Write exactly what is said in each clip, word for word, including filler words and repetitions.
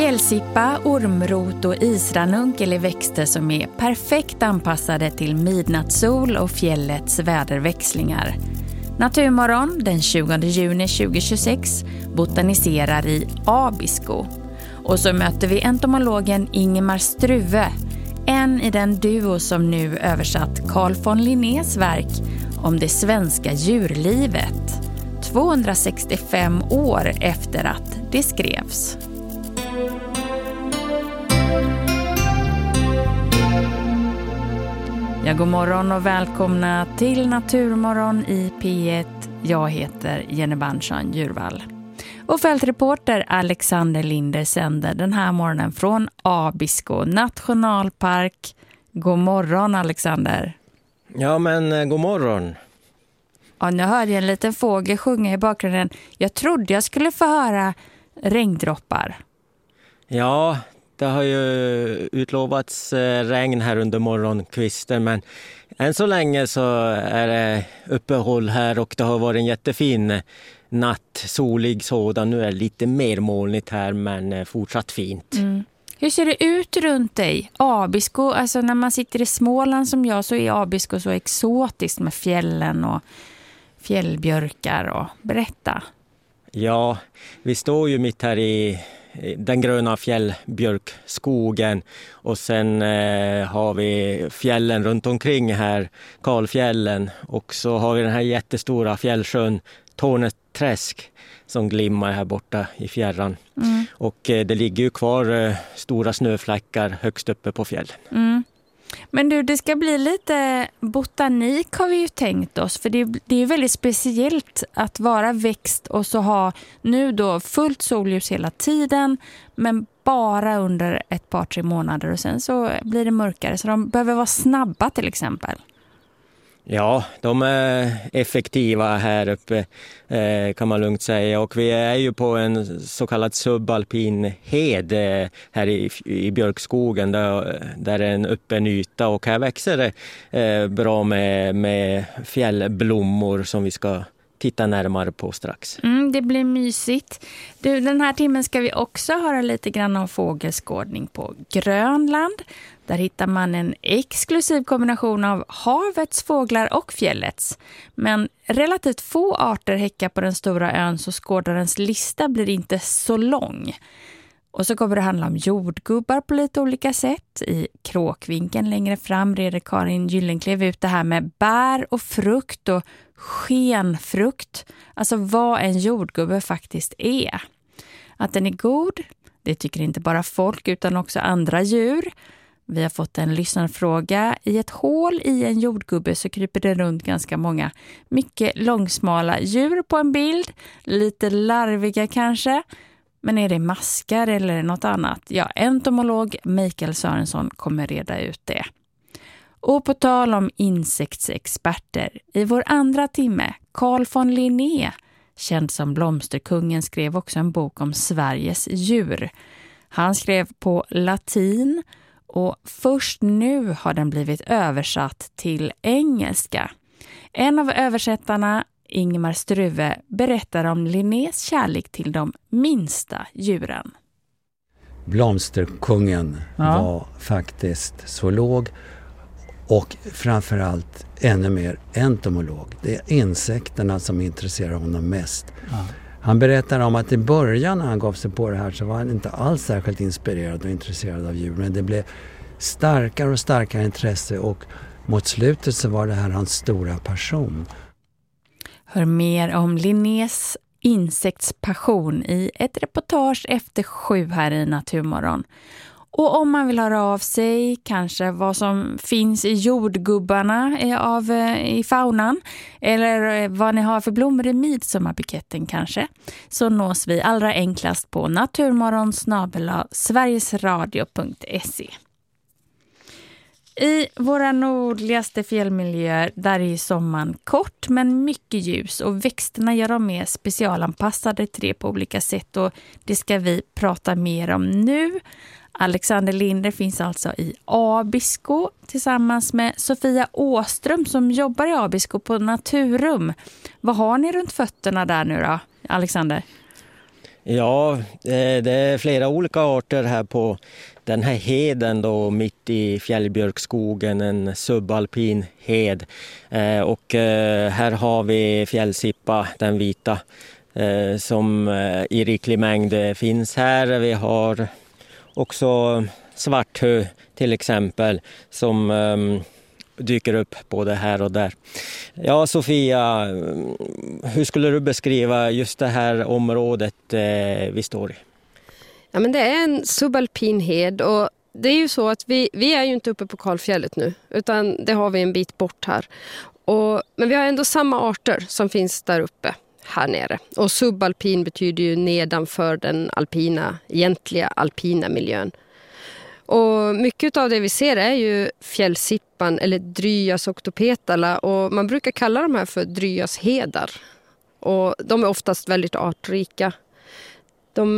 Fjällsippa, ormrot och isranunkel är växter som är perfekt anpassade till midnattssol och fjällets väderväxlingar. Naturmorgon den tjugonde juni tjugohundratjugosex botaniserar i Abisko. Och så möter vi entomologen Ingemar Struve, en i den duo som nu översatt Carl von Linnés verk om det svenska djurlivet, tvåhundrasextiofem år efter att det skrevs. Ja, god morgon och välkomna till Naturmorgon i P ett. Jag heter Jenny Bansson Djurvall. Och fältreporter Alexander Linder sänder den här morgonen från Abisko nationalpark. God morgon, Alexander. Ja, men god morgon. Ja, nu hörde jag en liten fågel sjunga i bakgrunden. Jag trodde jag skulle få höra regndroppar. Ja, det har ju utlovats regn här under morgonkvisten, men än så länge så är det uppehåll här och det har varit en jättefin natt, solig sådan. Nu är det lite mer molnigt här, men fortsatt fint. Mm. Hur ser det ut runt dig? Abisko, alltså när man sitter i Småland som jag så är Abisko så exotiskt med fjällen och fjällbjörkar. Och berätta. Ja, vi står ju mitt här i den gröna fjällbjörkskogen och sen eh, har vi fjällen runt omkring här, Kalfjällen, och så har vi den här jättestora fjällsjön Torneträsk som glimmar här borta i fjärran. Mm. Och eh, det ligger ju kvar eh, stora snöfläckar högst uppe på fjällen. Mm. Men du, det ska bli lite botanik har vi ju tänkt oss. För det, det är väldigt speciellt att vara växt och så ha nu då fullt solljus hela tiden. Men bara under ett par, tre månader och sen så blir det mörkare. Så de behöver vara snabba till exempel. Ja, de är effektiva här uppe eh, kan man lugnt säga, och vi är ju på en så kallad subalpin hed eh, här i, i björkskogen där, där är en öppen yta, och här växer det eh, bra med, med fjällblommor som vi ska titta närmare på strax. Mm, det blir mysigt. Du, den här timmen ska vi också höra lite grann om fågelskådning på Grönland. Där hittar man en exklusiv kombination av havets fåglar och fjällets. Men relativt få arter häckar på den stora ön, så skådarens lista blir inte så lång. Och så kommer det handla om jordgubbar på lite olika sätt. I kråkvinkeln längre fram reder Karin Gyllenklev ut det här med bär och frukt och skenfrukt. Alltså vad en jordgubbe faktiskt är. Att den är god, det tycker inte bara folk utan också andra djur. Vi har fått en lyssnarfråga. I ett hål i en jordgubbe så kryper det runt ganska många mycket långsmala djur på en bild. Lite larviga kanske. Men är det maskar eller något annat? Ja, entomolog Mikael Sörensson kommer reda ut det. Och på tal om insektsexperter, i vår andra timme, Carl von Linné, känd som Blomsterkungen, skrev också en bok om Sveriges djur. Han skrev på latin och först nu har den blivit översatt till engelska. En av översättarna, Ingemar Struve, berättar om Linnés kärlek till de minsta djuren. Blomsterkungen ja. var faktiskt zoolog och framförallt ännu mer entomolog. Det är insekterna som intresserar honom mest. Ja. Han berättar om att i början när han gav sig på det här så var han inte alls särskilt inspirerad och intresserad av djur. Men det blev starkare och starkare intresse, och mot slutet så var det här hans stora passion. Hör mer om Linnés insektspassion i ett reportage efter sju här i Naturmorgon. Och om man vill höra av sig, kanske vad som finns i jordgubbarna av, i faunan, eller vad ni har för blommor i midsommarbuketten kanske, så nås vi allra enklast på naturmorgon snabel-a sverigesradio punkt se. I våra nordligaste fjällmiljöer där är sommaren kort men mycket ljus, och växterna gör dem mer specialanpassade till det på olika sätt, och det ska vi prata mer om nu. Alexander Linder finns alltså i Abisko tillsammans med Sofia Åström som jobbar i Abisko på Naturum. Vad har ni runt fötterna där nu då, Alexander? Ja, det är flera olika arter här på den här heden då mitt i fjällbjörkskogen, en subalpin hed. Och här har vi fjällsippa, den vita, som i riklig mängd finns här. Vi har också svarthö till exempel som dyker upp både här och där. Ja, Sofia, hur skulle du beskriva just det här området eh, vi står i? Ja, men det är en subalpin hed och det är ju så att vi, vi är ju inte uppe på kalfjället nu utan det har vi en bit bort här. Och, men vi har ändå samma arter som finns där uppe här nere. Och subalpin betyder ju nedanför den alpina, egentliga alpina miljön. Och mycket av det vi ser är ju fjällsippan eller Dryas octopetala och man brukar kalla de här för Dryas hedar. Och de är oftast väldigt artrika. De,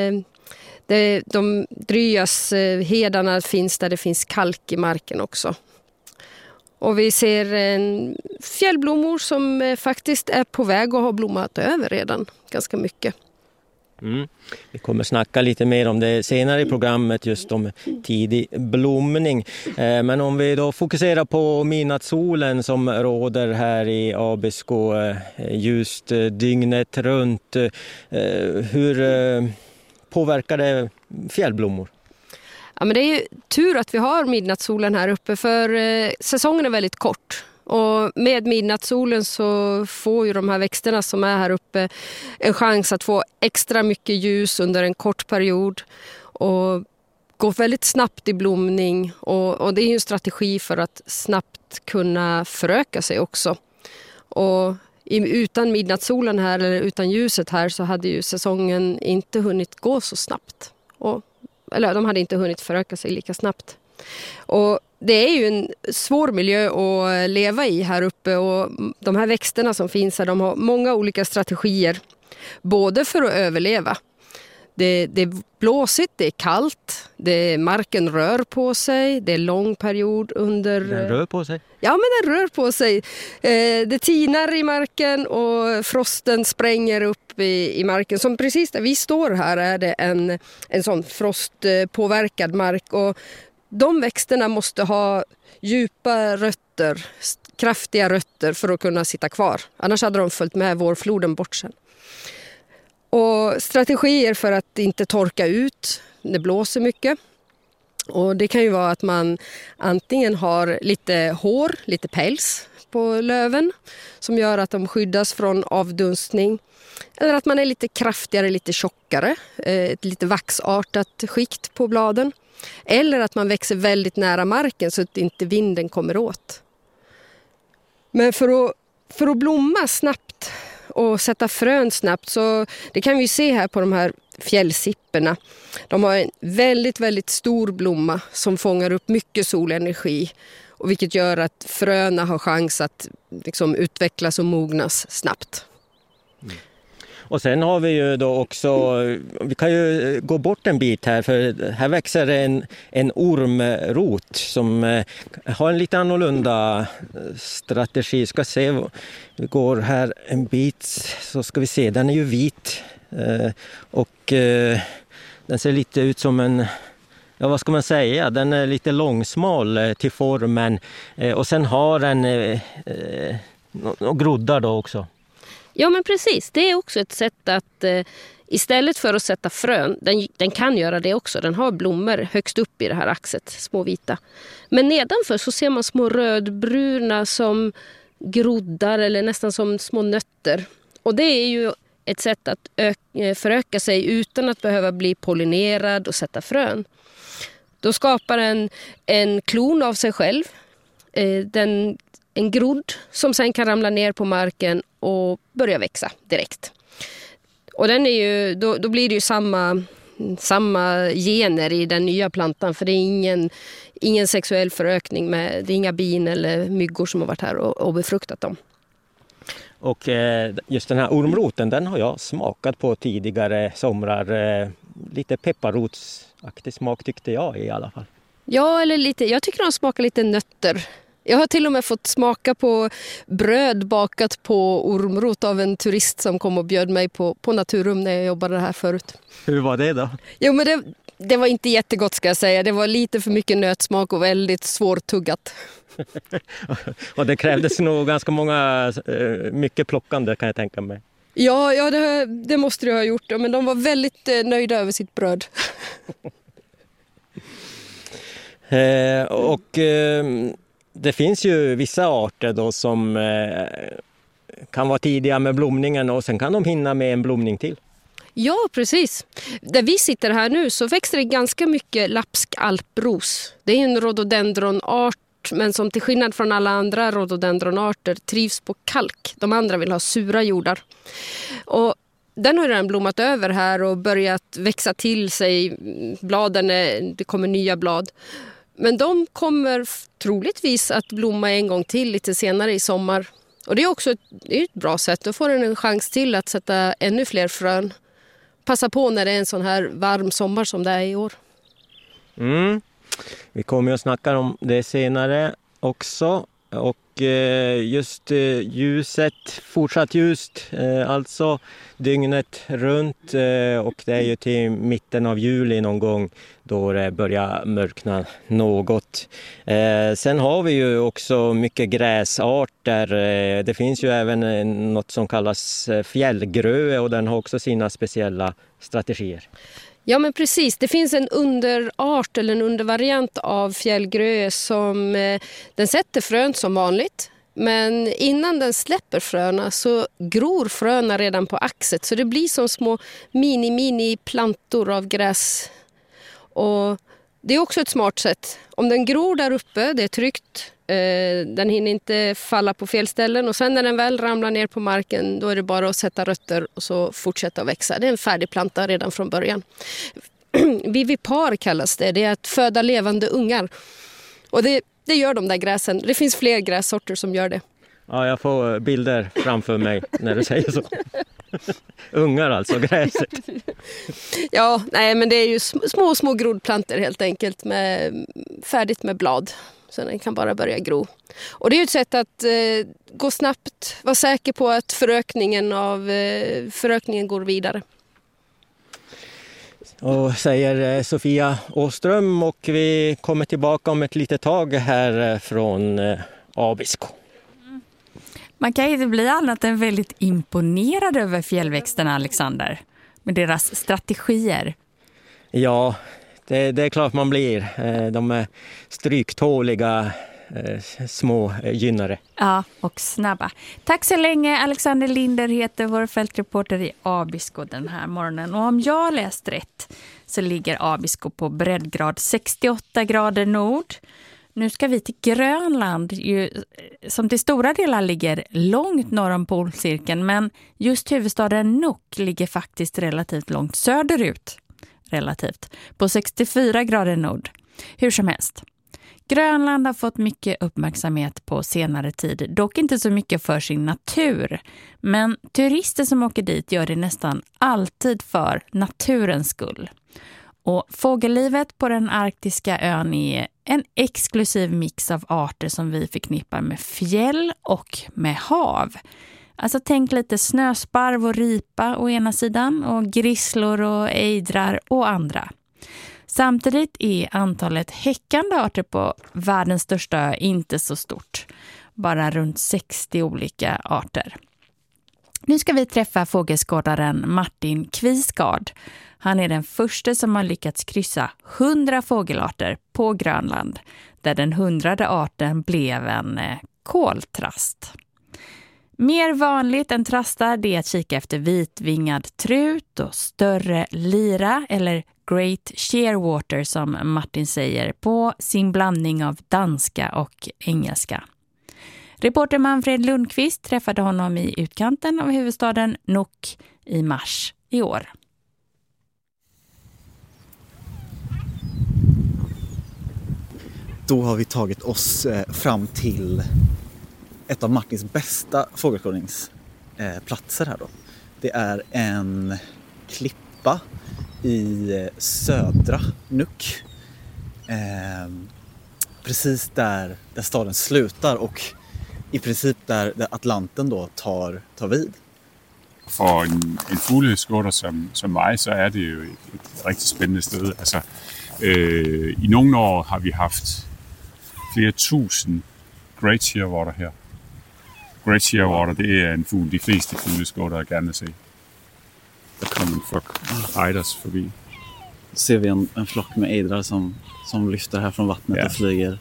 de, de Dryas hedarna finns där det finns kalk i marken också. Och vi ser en fjällblommor som faktiskt är på väg att ha blommat över redan ganska mycket. Mm. Vi kommer snacka lite mer om det senare i programmet, just om tidig blomning. Eh, men om vi då fokuserar på midnattssolen som råder här i Abisko eh, just eh, dygnet runt. Eh, hur eh, påverkar det fjällblommor? Ja, men det är ju tur att vi har midnattssolen här uppe för eh, säsongen är väldigt kort. Och med midnattssolen så får ju de här växterna som är här uppe en chans att få extra mycket ljus under en kort period och gå väldigt snabbt i blomning. Och, och det är ju en strategi för att snabbt kunna föröka sig också. Och utan midnattssolen här eller utan ljuset här så hade ju säsongen inte hunnit gå så snabbt. Och, eller de hade inte hunnit föröka sig lika snabbt. Och det är ju en svår miljö att leva i här uppe och de här växterna som finns här, de har många olika strategier. Både för att överleva. Det, det är blåsigt, det är kallt, det, marken rör på sig, det är lång period under... Den rör på sig? Ja, men den rör på sig. Det tinar i marken och frosten spränger upp i, i marken. Som precis där vi står här är det en, en sån frostpåverkad mark och de växterna måste ha djupa rötter, kraftiga rötter för att kunna sitta kvar. Annars hade de följt med vårfloden bort sen. Och strategier för att inte torka ut, det blåser mycket. Och det kan ju vara att man antingen har lite hår, lite päls på löven som gör att de skyddas från avdunstning. Eller att man är lite kraftigare, lite tjockare, ett lite vaxartat skikt på bladen. Eller att man växer väldigt nära marken så att inte vinden kommer åt. Men för att, för att blomma snabbt och sätta frön snabbt så det kan vi se här på de här fjällsipporna. De har en väldigt, väldigt stor blomma som fångar upp mycket solenergi. Och vilket gör att fröna har chans att liksom utvecklas och mognas snabbt. Mm. Och sen har vi ju då också, vi kan ju gå bort en bit här för här växer en, en ormrot som har en lite annorlunda strategi. Ska se, vi går här en bit så ska vi se, den är ju vit och den ser lite ut som en, ja vad ska man säga, den är lite långsmal till formen och sen har den eh, och groddar då också. Ja, men precis. Det är också ett sätt att eh, istället för att sätta frön, den, den kan göra det också. Den har blommor högst upp i det här axet, små vita. Men nedanför så ser man små rödbruna som groddar eller nästan som små nötter. Och det är ju ett sätt att ö- föröka sig utan att behöva bli pollinerad och sätta frön. Då skapar en, en klon av sig själv. Eh, den En grodd som sen kan ramla ner på marken och börja växa direkt. Och den är ju, då, då blir det ju samma, samma gener i den nya plantan. För det är ingen, ingen sexuell förökning med, det är inga bin eller myggor som har varit här och, och befruktat dem. Och eh, just den här ormroten, den har jag smakat på tidigare somrar. Eh, lite pepparrotsaktig smak tyckte jag i alla fall. Ja, eller lite, jag tycker de smakar lite nötter. Jag har till och med fått smaka på bröd bakat på ormrot av en turist som kom och bjöd mig på, på Naturum när jag jobbade här förut. Hur var det då? Jo, men det, det var inte jättegott ska jag säga. Det var lite för mycket nötsmak och väldigt svårtuggat. Och det krävdes nog ganska många, mycket plockande kan jag tänka mig. Ja, ja det, det måste jag ha gjort. Men de var väldigt nöjda över sitt bröd. eh, och eh, det finns ju vissa arter då som eh, kan vara tidiga med blomningen och sen kan de hinna med en blomning till. Ja, precis. Där vi sitter här nu så växer det ganska mycket lapsk alpros. Det är en rhododendronart men som till skillnad från alla andra rhododendronarter trivs på kalk. De andra vill ha sura jordar. Och den har redan blommat över här och börjat växa till sig. Bladen, är, det kommer nya blad. Men de kommer troligtvis att blomma en gång till lite senare i sommar. Och det är också ett, det är ett bra sätt. Då får den en chans till att sätta ännu fler frön. Passa på när det är en sån här varm sommar som det är i år. Mm. Vi kommer att snacka om det senare också. Och just ljuset, fortsatt ljust, alltså dygnet runt, och det är ju till mitten av juli någon gång då det börjar mörkna något. Sen har vi ju också mycket gräsarter. Det finns ju även något som kallas fjällgröe och den har också sina speciella strategier. Ja, men precis. Det finns en underart eller en undervariant av fjällgröe som eh, den sätter frön som vanligt. Men innan den släpper fröna så gror fröna redan på axet. Så det blir som små mini-mini plantor av gräs. Och det är också ett smart sätt. Om den gror där uppe, det är tryggt. Eh, den hinner inte falla på fel ställen. Och sen när den väl ramlar ner på marken, då är det bara att sätta rötter och så fortsätta att växa. Det är en färdig planta redan från början. Vivipar kallas det. Det är att föda levande ungar. Och det, det gör de där gräsen. Det finns fler grässorter som gör det. Ja, jag får bilder framför mig när du säger så. Ungar alltså, gräset. Ja, nej, men det är ju små, små grodplanter helt enkelt. Med, färdigt med blad. Så den kan bara börja gro. Och det är ju ett sätt att eh, gå snabbt. Vara säker på att förökningen, av, eh, förökningen går vidare. Och säger Sofia Åström, och vi kommer tillbaka om ett litet tag här från eh, Abisko. Man kan inte bli annat än väldigt imponerad över fjällväxterna, Alexander. Med deras strategier. Ja, det, det är klart man blir. De är stryktåliga små gynnare. Ja, och snabba. Tack så länge. Alexander Linder heter vår fältreporter i Abisko den här morgonen. Och om jag läst rätt så ligger Abisko på breddgrad sextioåtta grader nord. Nu ska vi till Grönland, ju, som till stora delar ligger långt norr om polcirkeln, men just huvudstaden Nuuk ligger faktiskt relativt långt söderut, relativt, på sextiofyra grader nord. Hur som helst. Grönland har fått mycket uppmärksamhet på senare tid, dock inte så mycket för sin natur. Men turister som åker dit gör det nästan alltid för naturens skull. Och fågellivet på den arktiska ön är en exklusiv mix av arter som vi förknippar med fjäll och med hav. Alltså tänk lite snösparv och ripa å ena sidan och grisslor och ejdrar å andra. Samtidigt är antalet häckande arter på världens största ö inte så stort. Bara runt sextio olika arter. Nu ska vi träffa fågelskådaren Martin Kvisgard. Han är den första som har lyckats kryssa hundra fågelarter på Grönland, där den hundrade arten blev en koltrast. Mer vanligt än trastar det är att kika efter vitvingad trut och större lira, eller Great Shearwater som Martin säger på sin blandning av danska och engelska. Reporter Manfred Lundqvist träffade honom i utkanten av huvudstaden Nuuk i mars i år. Då har vi tagit oss fram till ett av Martins bästa fågelskådningsplatser här då. Det är en klippa i södra Nuuk. precis där, där staden slutar och i princip där, där Atlanten då tar, tar vid. For en, en fugleskåtter som, som mig, så er det jo et, et rigtig spændende sted. Altså, øh, i nogle år har vi haft flere tusind great shearwater her. Great shearwater, det er en fugl, de fleste fugleskåtter gerne vil se. Der kommer en flok ejders forbi. Ser vi en, en flock med ejdrar som, som lyfter här från vattnet ja. och flyger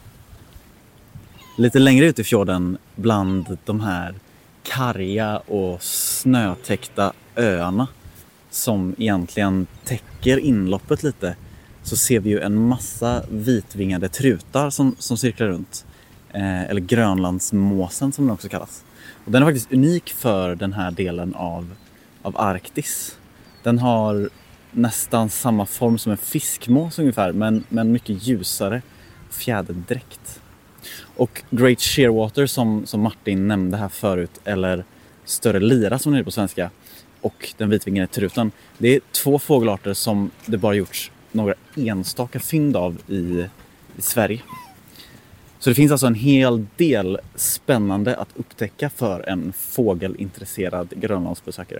lite längre ut i fjorden bland de här karga och snötäckta öarna som egentligen täcker inloppet lite, så ser vi ju en massa vitvingade trutar som, som cirklar runt. Eh, eller Grönlandsmåsen som den också kallas. Och den är faktiskt unik för den här delen av, av Arktis. Den har nästan samma form som en fiskmås ungefär, men, men mycket ljusare fjäderdräkt. Och Great Shearwater som, som Martin nämnde här förut, eller större lira som det är på svenska, och den vitvingade trutan, det är två fågelarter som det bara gjorts några enstaka fynd av i, i Sverige. Så det finns alltså en hel del spännande att upptäcka för en fågelintresserad Grönlandsbesökare.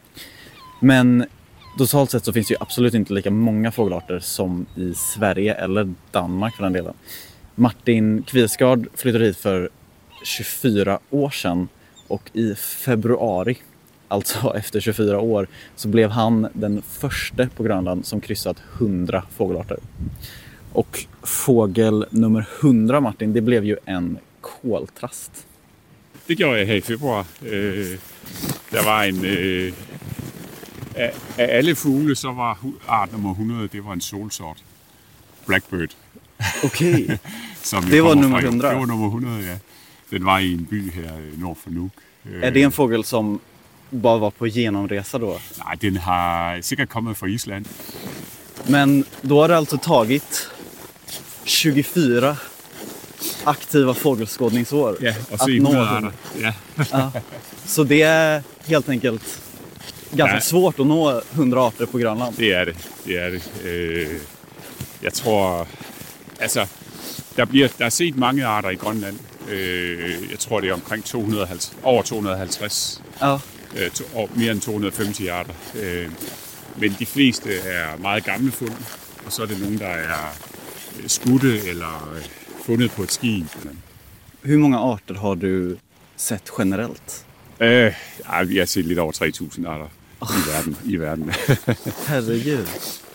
Men totalt sett så finns det ju absolut inte lika många fågelarter som i Sverige eller Danmark för den delen. Martin Kviesgaard flyttade hit för tjugofyra år sedan och i februari, alltså efter tjugofyra år, så blev han den första på Grönland som kryssat hundra fågelarter. Och fågel nummer hundra, Martin, det blev ju en koltrast. Det gjorde jag här i februari. Øh, der var en... Øh, af, af alle fugle, så var art nummer hundrede, det var en solsort. Blackbird. Okej, okay. det var nummer hundra. Det var nummer hundrede, ja. Den var i en by här nord för Nuuk. Är det en fågel som bara var på genomresa då? Nej, den har säkert kommit från Island. Men då har det alltså tagit tjugofyra aktiva fågelskådningsår. Ja, och så att nå den. Ja. Ja. Så det är helt enkelt ganska ja. svårt att nå hundra arter på Grönland. Det är det. Det är det. Øh, jag tror, alltså, der bliver der er set mange arter i Grönland. Øh, jeg tror det är omkring to hundrede og halvtreds, over to hundrede og halvtreds. Ja. Øh, to, mere end to hundrede og femti arter. Øh, men de fleste er meget gamle fund, og så er det nogle der er skudte eller fundet på ett skib. Hur många arter har du sett generellt? Øh, ja, vi har set lidt over tre tusind arter oh. i verden. I verden. Herregud.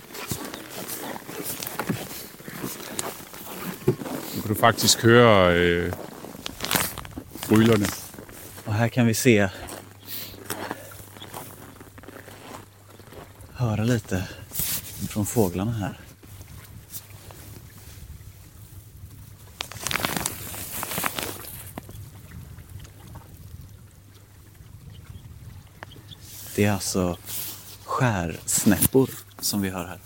Nu kan du faktiskt höra øh, brylerne. Och här kan vi se, höra lite från fåglarna här. Det är alltså skärsnäppor som vi hör här.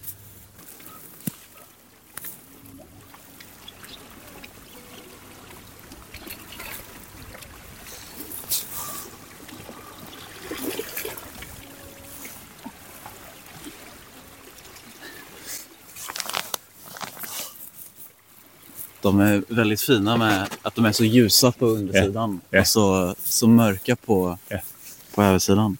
De är väldigt fina med att de är så ljusa på undersidan yeah. Yeah. och så, så mörka på, yeah. på översidan.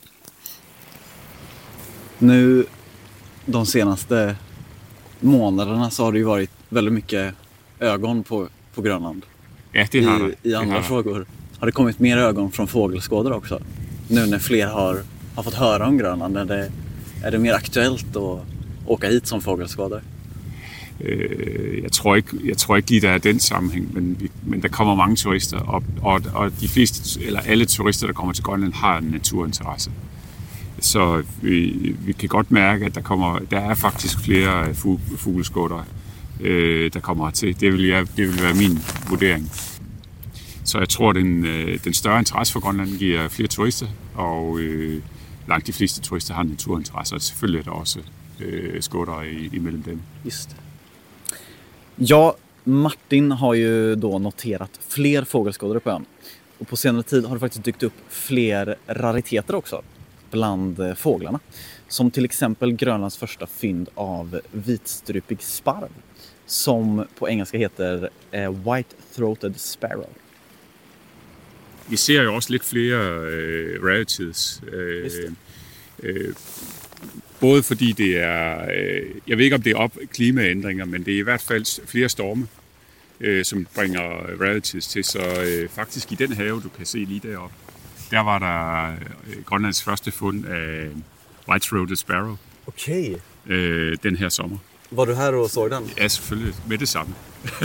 Nu de senaste månaderna så har det ju varit väldigt mycket ögon på, på Grönland. Ja, det har I, i andra frågor har det kommit mer ögon från fågelskådare också. Nu när fler har, har fått höra om Grönland, är det, är det mer aktuellt att åka hit som fågelskådare? Øh, jeg tror ikke, jeg tror ikke lige der er den sammenhæng, men, vi, men der kommer mange turister, og, og, og de fleste eller alle turister der kommer til Grønland har en naturinteresse. Så vi, vi kan godt mærke at der kommer, der er faktisk flere fugleskådere øh, der kommer til. Det vil jeg, det vil være min vurdering. Så jeg tror den den større interesse for Grønland giver flere turister, og øh, langt de fleste turister har en naturinteresse, og selvfølgelig er der også øh, skådere i, imellem dem. Just. Ja, Martin har ju då noterat fler fågelskådare på ön. Och på senare tid har det faktiskt dykt upp fler rariteter också bland fåglarna. Som till exempel Grönlands första fynd av vitstrupig sparv. som på engelska heter eh, white-throated sparrow. Vi ser ju också lite fler øh, rarities. Øh, øh, både fordi det är, øh, jag vet inte om det är upp klimaändringar, men det är i hvert fall fler stormar øh, som bringer rarities till. Så øh, faktiskt i den have, du kan se lige deroppe, der var der øh, Grønlands første fund af white-throated sparrow. Okej. Øh, den här sommar. Var du här och såg den? Ja, selvfølgelig. Med det samme.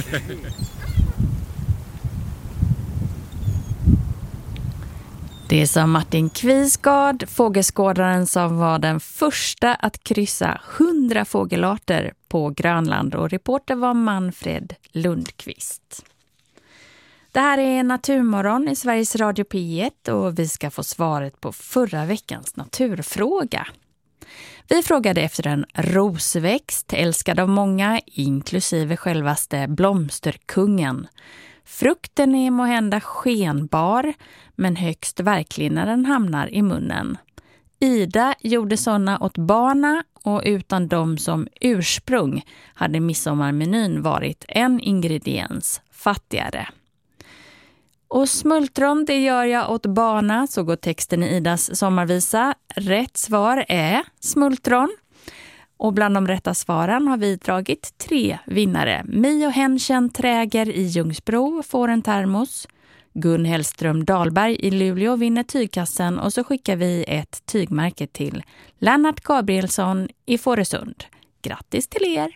Det sa Martin Kvisgaard, fågelskådaren som var den första att kryssa hundra fågelarter på Grönland, och reporter var Manfred Lundqvist. Det här är Naturmorgon i Sveriges Radio P ett och vi ska få svaret på förra veckans naturfråga. Vi frågade efter en rosväxt älskad av många, inklusive självaste blomsterkungen. Frukten är måhända skenbar, men högst verklig när den hamnar i munnen. Ida gjorde såna åt barna, och utan dem som ursprung hade midsommarmenyn varit en ingrediens fattigare. Och smultron, det gör jag åt barna, så går texten i Idas sommarvisa. Rätt svar är smultron. Och bland de rätta svaren har vi dragit tre vinnare. Mio Henschen Träger i Ljungsbro får en termos. Gun Hellström Dahlberg i Luleå vinner tygkassen, och så skickar vi ett tygmärke till Lennart Gabrielsson i Fårösund. Grattis till er!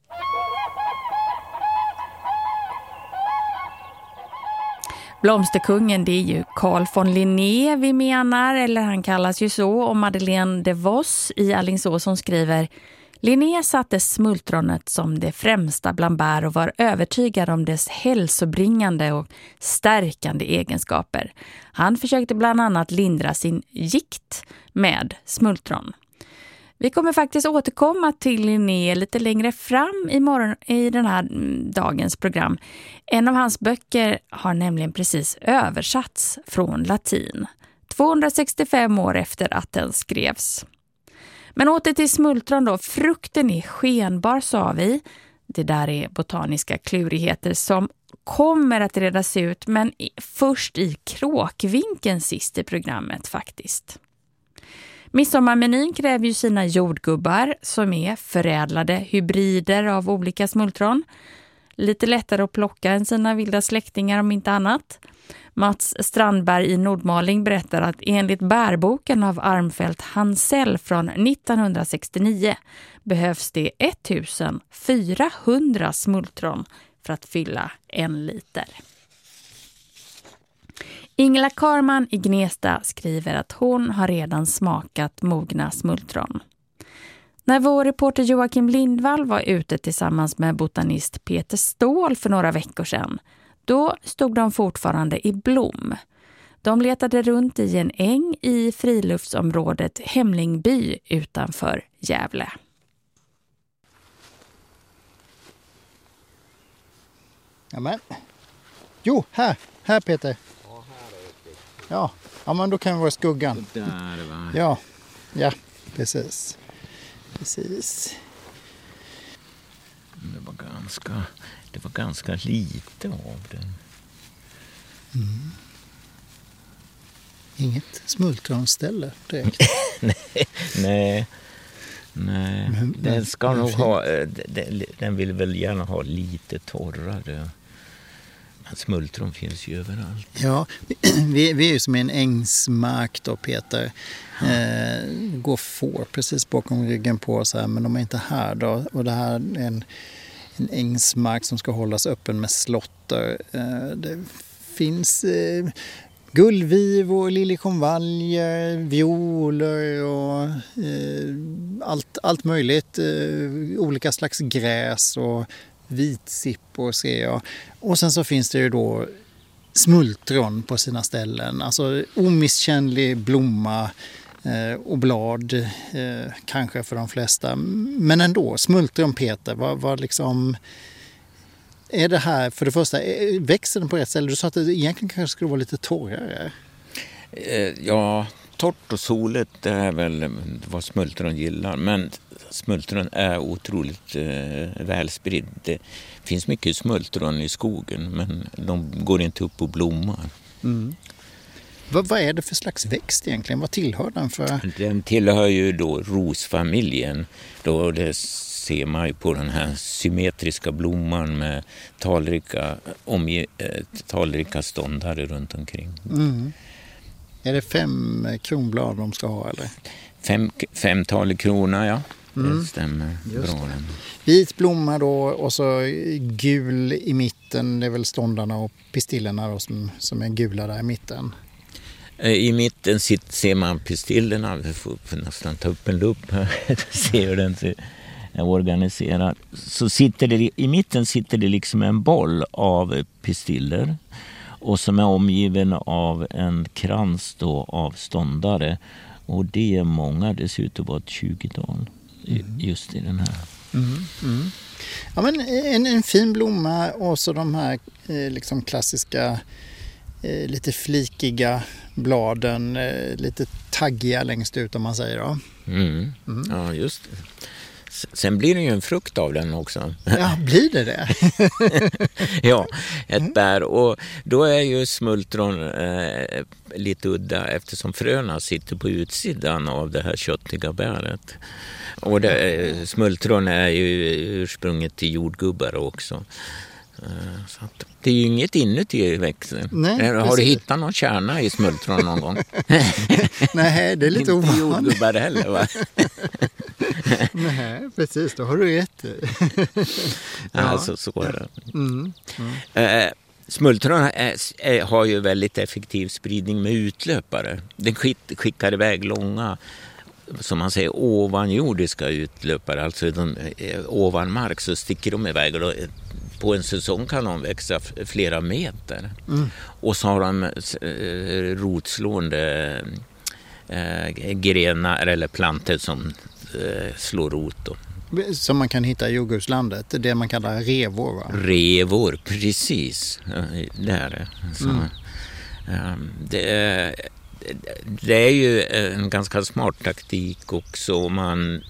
Blomsterkungen, det är ju Carl von Linné vi menar, eller han kallas ju så, och Madeleine de Vos i Alingsås som skriver: Linné satte smultronet som det främsta bland bär och var övertygad om dess hälsobringande och stärkande egenskaper. Han försökte bland annat lindra sin gikt med smultron. Vi kommer faktiskt återkomma till Linné lite längre fram i, morgon, i den här dagens program. En av hans böcker har nämligen precis översatts från latin, tvåhundrasextiofem år efter att den skrevs. Men åter till smultron då. Frukten är skenbar, sa vi. Det där är botaniska klurigheter som kommer att redas ut, men först i kråkvinkeln sist i programmet faktiskt. Midsommarmenyn kräver ju sina jordgubbar som är förädlade hybrider av olika smultron. Lite lättare att plocka än sina vilda släktingar om inte annat. Mats Strandberg i Nordmaling berättar att enligt bärboken av Armfelt Hansell från nittonhundrasextionio behövs det ettusenfyrahundra smultron för att fylla en liter. Ingela Karman i Gnesta skriver att hon har redan smakat mogna smultron. När vår reporter Joakim Lindvall var ute tillsammans med botanist Peter Ståhl för några veckor sedan, då stod de fortfarande i blom. De letade runt i en äng i friluftsområdet Hemlingby utanför Gävle. Jamen. Jo, här. Här Peter. Ja, ja, men då kan vi vara i skuggan. Där, va? Ja, ja, precis. Precis. Det var ganska, det var ganska lite av den. Mm. Inget smultronställe direkt. nej, nej, nej. Men, den ska nog ha, den, den vill väl gärna ha lite torrare. Men smultron finns ju överallt. Ja, vi, vi är ju som en ängsmark då, Peter. Eh, går får precis bakom ryggen på oss här, men de är inte här då. Och det här är en, en ängsmark som ska hållas öppen med slotter. Eh, det finns eh, gullvivor, liljekonvaljer, violer och eh, allt, allt möjligt. Eh, olika slags gräs och vitsippor ser jag. Och sen så finns det ju då smultron på sina ställen. Alltså omisskännlig blomma eh, och blad eh, kanske för de flesta. Men ändå, smultron, Peter, vad, vad liksom är det här? För det första, växer den på rätt ställe? Du sa att det egentligen kanske skulle vara lite torrare. Eh, ja, torrt och soligt, det är väl vad smultron gillar. Men smultron är otroligt eh, välspridd. Det finns mycket smultron i skogen, men de går inte upp och blommar. Mm. Vad, vad är det för slags växt egentligen? Vad tillhör den för? Den tillhör ju då rosfamiljen. Då det ser man ju på den här symmetriska blomman med talrika, omge, talrika ståndare runt omkring. Mm. Är det fem kronblad de ska ha eller? Fem, femtal kronor, ja. Mm. Det stämmer Just bra. Det. Vit blomma då och så gul i mitten. Det är väl ståndarna och pistillerna då som, som är gula där i mitten. I mitten sitter, ser man pistillerna. Vi får, får nästan ta upp en lupp här. Se hur den är organiserad. Så sitter det, i mitten sitter det liksom en boll av pistiller. Och som är omgiven av en krans då av ståndare. Och det är många, det ser ut att vara ett tjugotal mm. just i den här. Mm. Mm. Ja, men en, en fin blomma och så de här eh, liksom klassiska eh, lite flikiga bladen, eh, lite taggiga längst ut om man säger då. Mm. Mm. Ja, just det. Sen blir det ju en frukt av den också. Ja, blir det det? Ja, ett bär. Och då är ju smultron eh, lite udda eftersom fröna sitter på utsidan av det här köttiga bäret. Och det, smultron är ju ursprunget till jordgubbar också. Så att det är ju inget inuti växten. Nej, har precis. Du hittat någon kärna i smultron någon gång? Nej, det är lite ovanligt. Inte jordgubbar heller, va? Nej, precis. Då har du rätt. Ja. Alltså, så är det. Mm. Mm. Eh, smultron är, är, har ju väldigt effektiv spridning med utlöpare. Den skick, skickar iväg långa, som man säger, ovanjordiska utlöpare. Alltså de, eh, ovan mark så sticker de iväg och då, på en säsong kan de växa flera meter. Mm. Och så har de eh, rotslående eh, grenar eller plantor som eh, slår rot. Då. Som man kan hitta i jordgubbslandet, det man kallar revor, va? Revor, precis. Det är det. Så, mm. um, det, är, det är ju en ganska smart taktik också om man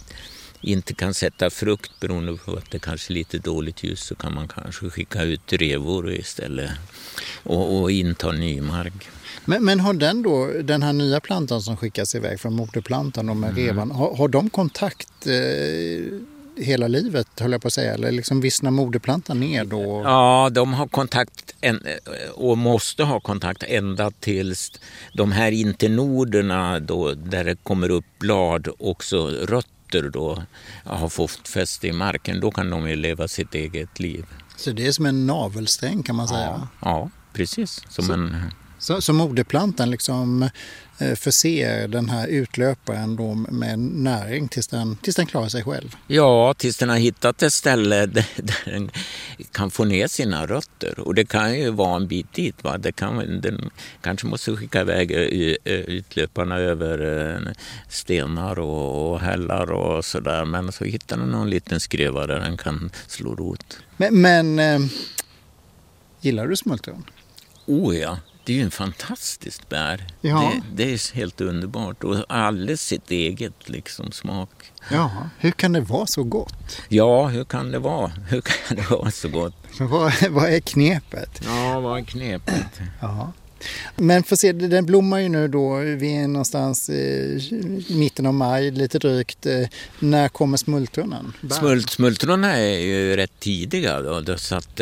inte kan sätta frukt beroende på att det kanske är lite dåligt ljus, så kan man kanske skicka ut revor istället och, och inta ny mark. Men, men har den då, den här nya plantan som skickas iväg från moderplantan och med mm. revan, har, har de kontakt eh, hela livet, höll jag på att säga, eller liksom vissnar moderplantan ner då? Ja, de har kontakt en, och måste ha kontakt ända tills de här internoderna då, där det kommer upp blad, också rötter då, har fått fäste i marken. Då kan de ju leva sitt eget liv. Så det är som en navelsträng, kan man säga? Ja, ja precis. Som så, en... så, så moderplantan liksom förser den här utlöparen då med näring tills den, tills den klarar sig själv? Ja, tills den har hittat ett ställe där den kan få ner sina rötter. Och det kan ju vara en bit dit. Va? Det kan, den kanske måste skicka iväg utlöparna över stenar och, och hällar och sådär. Men så hittar den någon liten skreva där den kan slå rot. Men, men äh, gillar du smultron? Oh ja. Det är ju en fantastiskt bär. Ja. Det, det är helt underbart. Och alldeles sitt eget liksom, smak. Ja, hur kan det vara så gott? Ja, hur kan det vara? Hur kan det vara så gott? Vad, vad är knepet? Ja, vad är knepet? Ja. Men för se, den blommar ju nu då, vi är någonstans i mitten av maj, lite drygt. När kommer smultronen? Smult, smultronen är ju rätt tidiga då, så att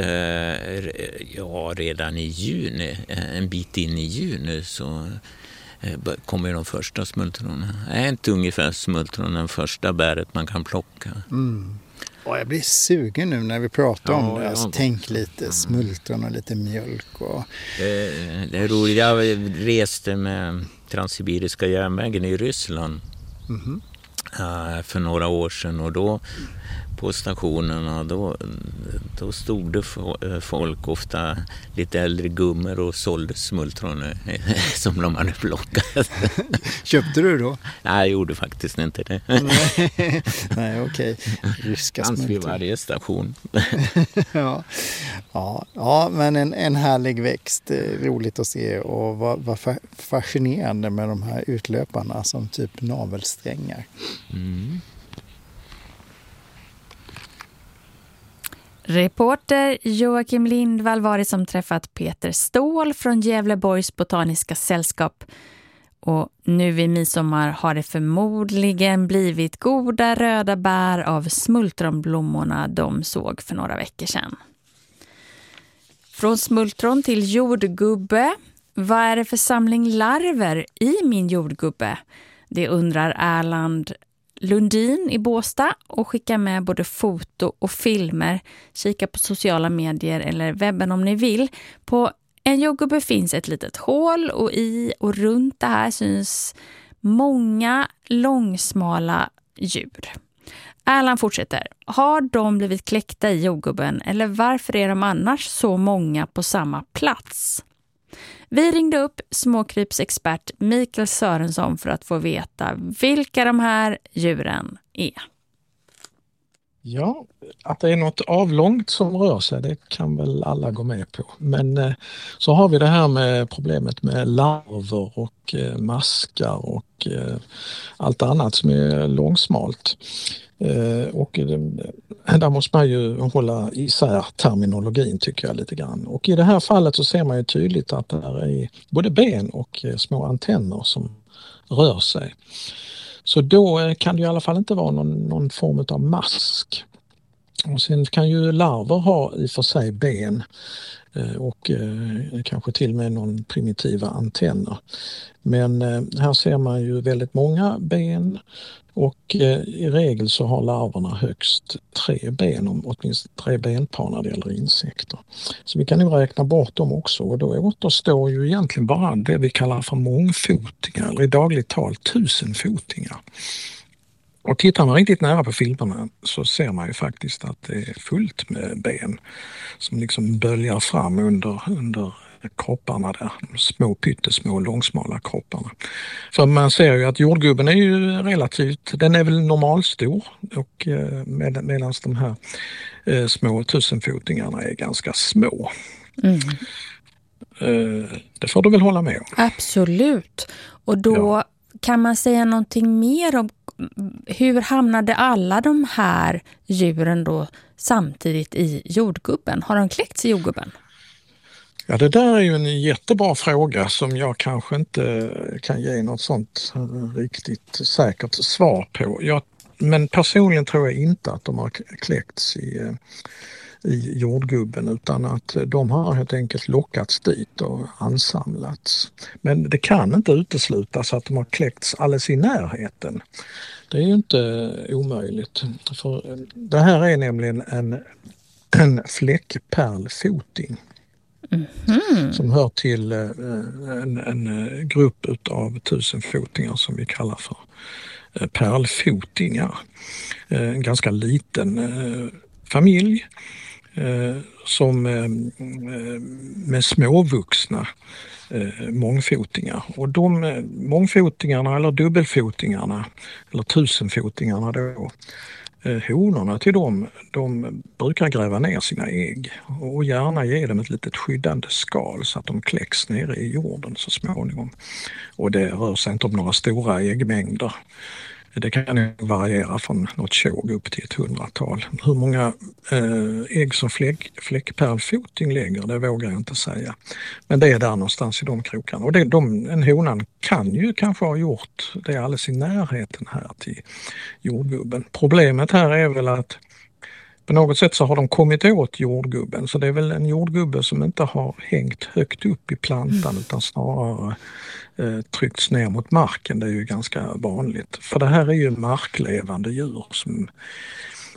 ja, redan i juni, en bit in i juni så kommer de första smultronen. Det är inte ungefär smultronen den första bäret man kan plocka. Mm. Och jag blir sugen nu när vi pratar ja, om det. Alltså, tänk lite smultron och lite mjölk. Och... Det, det är roligt. Jag reste med Transsibiriska järnvägen i Ryssland mm-hmm. uh, för några år sedan. Och då på stationerna, då, då stod det folk, ofta lite äldre gummor, och sålde smultron som de hade plockat. Köpte du då? Nej, jag gjorde faktiskt inte det. Nej, Nej okej. Ryska smultron. Vid varje station. ja. Ja, ja, men en, en härlig växt. Roligt att se, och vad, vad fascinerande med de här utlöparna som typ navelsträngar. Mm. Reporter Joakim Lindvall var det som träffat Peter Ståhl från Gävleborgs botaniska sällskap. Och nu vid midsommar har det förmodligen blivit goda röda bär av smultronblommorna de såg för några veckor sedan. Från smultron till jordgubbe. Vad är det för samling larver i min jordgubbe? Det undrar Erland Lundin i Båstad, och skickar med både foto och filmer. Kika på sociala medier eller webben om ni vill. På en jordgubbe finns ett litet hål, och i och runt det här syns många långsmala djur. Erland fortsätter. Har de blivit kläckta i jordgubben, eller varför är de annars så många på samma plats? Vi ringde upp småkrypsexpert Mikael Sörensson för att få veta vilka de här djuren är. Ja, att det är något avlångt som rör sig, det kan väl alla gå med på. Men eh, så har vi det här med problemet med larver och eh, maskar och eh, allt annat som är långsmalt. Eh, och eh, där måste man ju hålla isär terminologin, tycker jag, lite grann. Och i det här fallet så ser man ju tydligt att det är både ben och eh, små antenner som rör sig. Så då kan det i alla fall inte vara någon, någon form av mask. Och sen kan ju larver ha i för sig ben och eh, kanske till och med någon primitiva antenner. Men eh, här ser man ju väldigt många ben, och eh, i regel så har larverna högst tre ben, om åtminstone tre benpar när det gäller insekter. Så vi kan nu räkna bort dem också, och då återstår ju egentligen bara det vi kallar för mångfotingar, eller i dagligt tal tusenfotingar. Och tittar man riktigt nära på filmerna så ser man ju faktiskt att det är fullt med ben som liksom böljar fram under, under kropparna där. De små pyttesmå långsmala kropparna. För man ser ju att jordgubben är ju relativt, den är väl normalstor, och med, medan de här eh, små tusenfotingarna är ganska små. Mm. Eh, det får du väl hålla med om? Absolut. Och då ja. Kan man säga någonting mer om hur hamnade alla de här djuren då samtidigt i jordgubben? Har de kläckts i jordgubben? Ja, det där är ju en jättebra fråga som jag kanske inte kan ge något sånt riktigt säkert svar på. Jag, men personligen tror jag inte att de har kläckts i, i jordgubben, utan att de har helt enkelt lockats dit och ansamlats. Men det kan inte uteslutas att de har kläckts alldeles i närheten. Det är ju inte omöjligt. För det här är nämligen en, en fläckpärlfoting. Mm-hmm. Som hör till en, en grupp av tusenfotingar som vi kallar för pärlfotingar. En ganska liten familj som med småvuxna mångfotingar. Och de mångfotingarna eller dubbelfotingarna eller tusenfotingarna då, honorna till dem, de brukar gräva ner sina ägg och gärna ge dem ett litet skyddande skal så att de kläcks nere i jorden så småningom. Och det rör sig inte om några stora äggmängder. Det kan ju variera från något tjugo upp till ett hundratal. Hur många eh, ägg som fläck, fläckpärlfoting lägger, det vågar jag inte säga. Men det är där någonstans i de krokarna. Och det, de, en honan kan ju kanske ha gjort det alldeles i närheten här till jordgubben. Problemet här är väl att på något sätt så har de kommit åt jordgubben. Så det är väl en jordgubbe som inte har hängt högt upp i plantan mm. utan snarare eh, tryckts ner mot marken. Det är ju ganska vanligt. För det här är ju marklevande djur som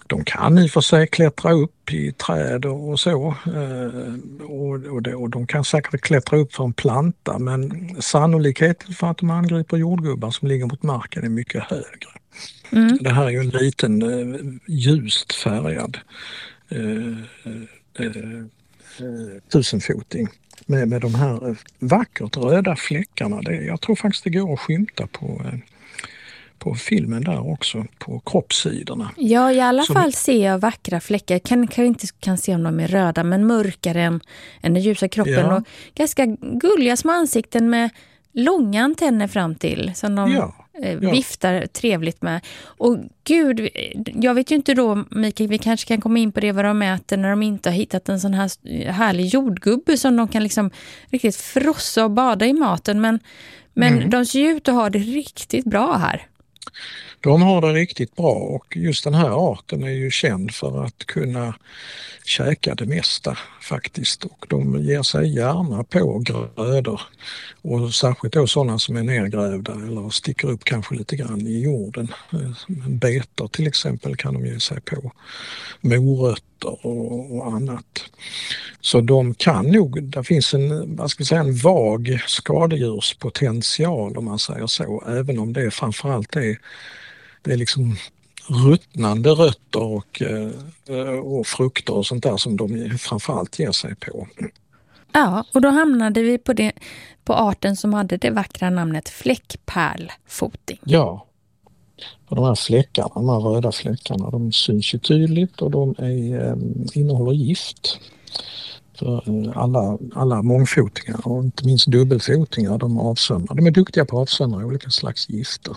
de kan i och för sig klättra upp i träd och så. Och, och, det, och de kan säkert klättra upp för en planta, men sannolikheten för att de angriper jordgubbar som ligger mot marken är mycket högre. Mm. Det här är ju en liten ljust färgad eh, eh, tusenfoting med, med de här vackert röda fläckarna. Det, jag tror faktiskt det går att skymta på på filmen där också, på kroppssidorna. Ja, i alla Så, fall ser jag vackra fläckar. Jag kan, kan inte kan se om de är röda, men mörkare än, än den ljusa kroppen. Ja. Och ganska gulliga små ansikten med långa antenner fram till som de ja. eh, viftar ja. trevligt med. Och gud, jag vet ju inte då, Mikael, vi kanske kan komma in på det vad de äter när de inte har hittat en sån här härlig jordgubbe som de kan liksom riktigt frossa och bada i maten. Men, men mm. de ser ju ut att ha det riktigt bra här. De har det riktigt bra, och just den här arten är ju känd för att kunna käka det mesta faktiskt, och de ger sig gärna på grödor, och särskilt då sådana som är nedgrävda eller sticker upp kanske lite grann i jorden. Betor till exempel kan de ge sig på, morötter och, och annat. Så de kan nog, det finns en, vad ska jag säga, en vag skadedjurspotential om man säger så, även om det framförallt är det är liksom ruttnande rötter och, och frukter och sånt där som de framförallt ger sig på. Ja, och då hamnade vi på, det, på arten som hade det vackra namnet fläckpärlfoting. Ja, och de här fläckarna, de här röda fläckarna, de syns ju tydligt och de är, innehåller gift. För alla, alla mångfotingar och inte minst dubbelfotingar, de avsöndrar. De är duktiga på att avsöndra olika slags gifter.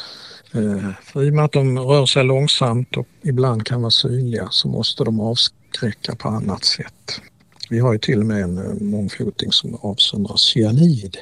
För i och med att de rör sig långsamt och ibland kan vara synliga så måste de avskräcka på annat sätt. Vi har ju till och med en mångfoting som avsöndrar cyanid.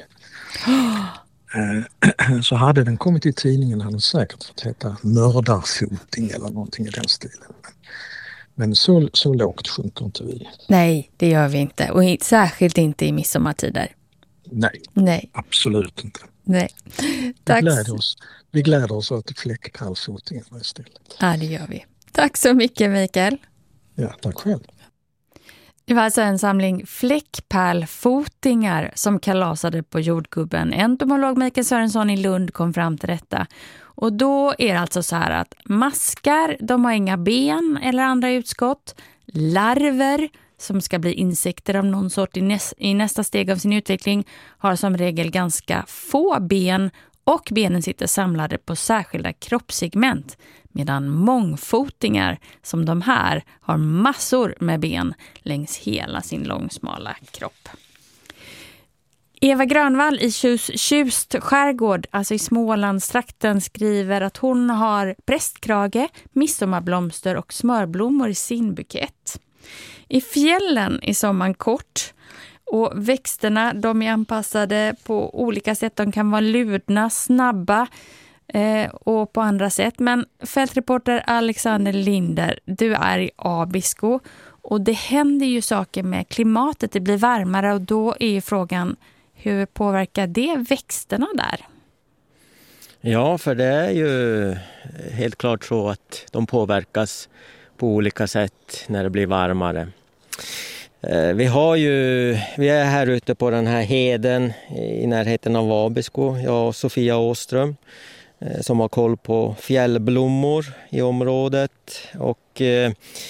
Oh. Så hade den kommit i tidningen hade den säkert fått heta mördarfoting eller någonting i den stilen. Men så, så lågt sjunker inte vi. Nej, det gör vi inte. Och särskilt inte i midsommartider. Nej, Nej. Absolut inte. Nej. Tack. Vi gläder oss, vi gläder oss åt fläckpärlfotingen istället. Ja, det gör vi. Tack så mycket, Mikael. Ja, tack själv. Det var alltså en samling fläckpärlfotingar som kalasade på jordgubben. Entomolog Mikael Sörensson i Lund kom fram till detta. Och då är det alltså så här att maskar, de har inga ben eller andra utskott. Larver, som ska bli insekter av någon sort i, näs- i nästa steg av sin utveckling, har som regel ganska få ben och benen sitter samlade på särskilda kroppssegment. Medan mångfotingar som de här har massor med ben längs hela sin långsmala kropp. Eva Grönvall i Tjus, Tjust skärgård, alltså i Smålandstrakten, skriver att hon har prästkrage, midsommarblomster och smörblommor i sin bukett. I fjällen är sommaren kort och växterna, de är anpassade på olika sätt. De kan vara ludna, snabba eh, och på andra sätt. Men fältreporter Alexander Linder, du är i Abisko och det händer ju saker med klimatet. Det blir varmare och då är ju frågan, hur påverkar det växterna där? Ja, för det är ju helt klart så att de påverkas på olika sätt när det blir varmare. Vi har ju, vi är här ute på den här heden i närheten av Abisko, jag och Sofia Åström, som har koll på fjällblommor i området. Och eh,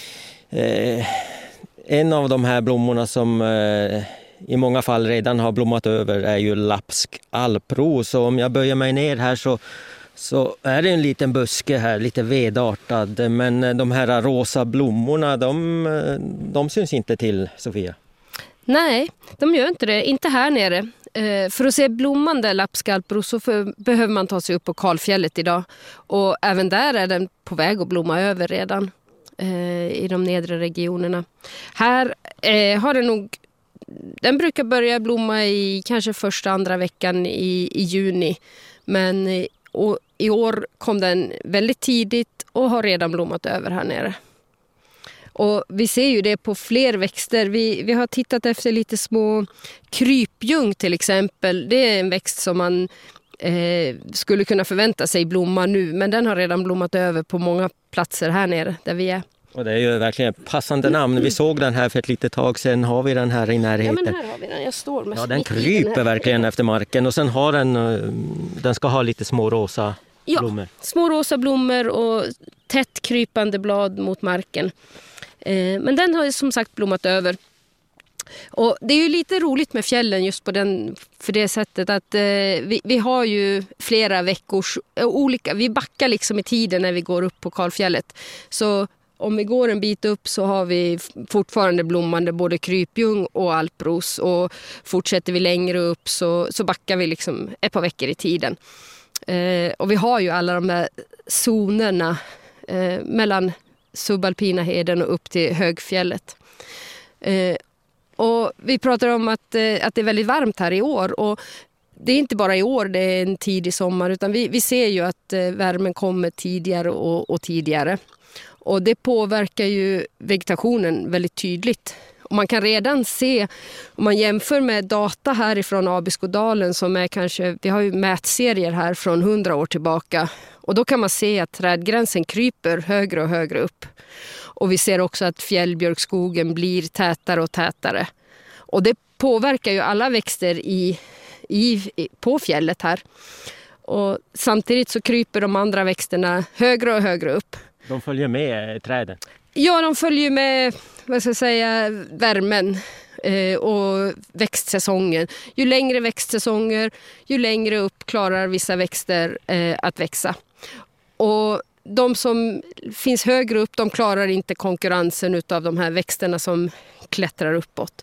en av de här blommorna som eh, i många fall redan har blommat över är ju lapsk alpros. Så om jag böjer mig ner här så Så är det en liten buske här, lite vedartad, men de här rosa blommorna, de, de syns inte till, Sofia. Nej, de gör inte det. Inte här nere. Eh, för att se blommande lapskalpros så för, behöver man ta sig upp på Kalfjället idag. Och även där är den på väg att blomma över redan eh, i de nedre regionerna. Här eh, har den nog, den brukar börja blomma i kanske första, andra veckan i, i juni. Men och i år kom den väldigt tidigt och har redan blommat över här nere. Och vi ser ju det på fler växter. Vi, vi har tittat efter lite små krypljung till exempel. Det är en växt som man eh, skulle kunna förvänta sig blomma nu. Men den har redan blommat över på många platser här nere där vi är. Och det är ju verkligen passande namn. Vi såg den här för ett litet tag sedan. Har vi den här i närheten? Ja, men här har vi den. Jag står med ja, den kryper verkligen efter marken. Och sen har den, den ska ha lite små rosa ja, blommor. Små rosa blommor och tätt krypande blad mot marken. Eh, men den har ju som sagt blommat över. Och det är ju lite roligt med fjällen just på den, för det sättet att eh, vi, vi har ju flera veckors olika, vi backar liksom i tiden när vi går upp på Kalfjället. Så om vi går en bit upp så har vi fortfarande blommande både krypjung och alpros, och fortsätter vi längre upp så, så backar vi liksom ett par veckor i tiden. Eh, och vi har ju alla de där zonerna eh, mellan subalpina heden och upp till högfjället. Eh, och vi pratar om att, eh, att det är väldigt varmt här i år, och det är inte bara i år det är en tidig sommar, utan vi, vi ser ju att eh, värmen kommer tidigare och, och tidigare. Och det påverkar ju vegetationen väldigt tydligt. Och man kan redan se, om man jämför med data härifrån Abiskoedalen som är kanske, vi har ju mätserier här från hundra år tillbaka. Och då kan man se att trädgränsen kryper högre och högre upp. Och vi ser också att fjällbjörkskogen blir tätare och tätare. Och det påverkar ju alla växter i, i, på fjället här. Och samtidigt så kryper de andra växterna högre och högre upp. De följer med träden? Ja, de följer med, vad ska jag säga, värmen eh, och växtsäsongen. Ju längre växtsäsonger, ju längre upp klarar vissa växter eh, att växa. Och de som finns högre upp, de klarar inte konkurrensen utav de här växterna som klättrar uppåt.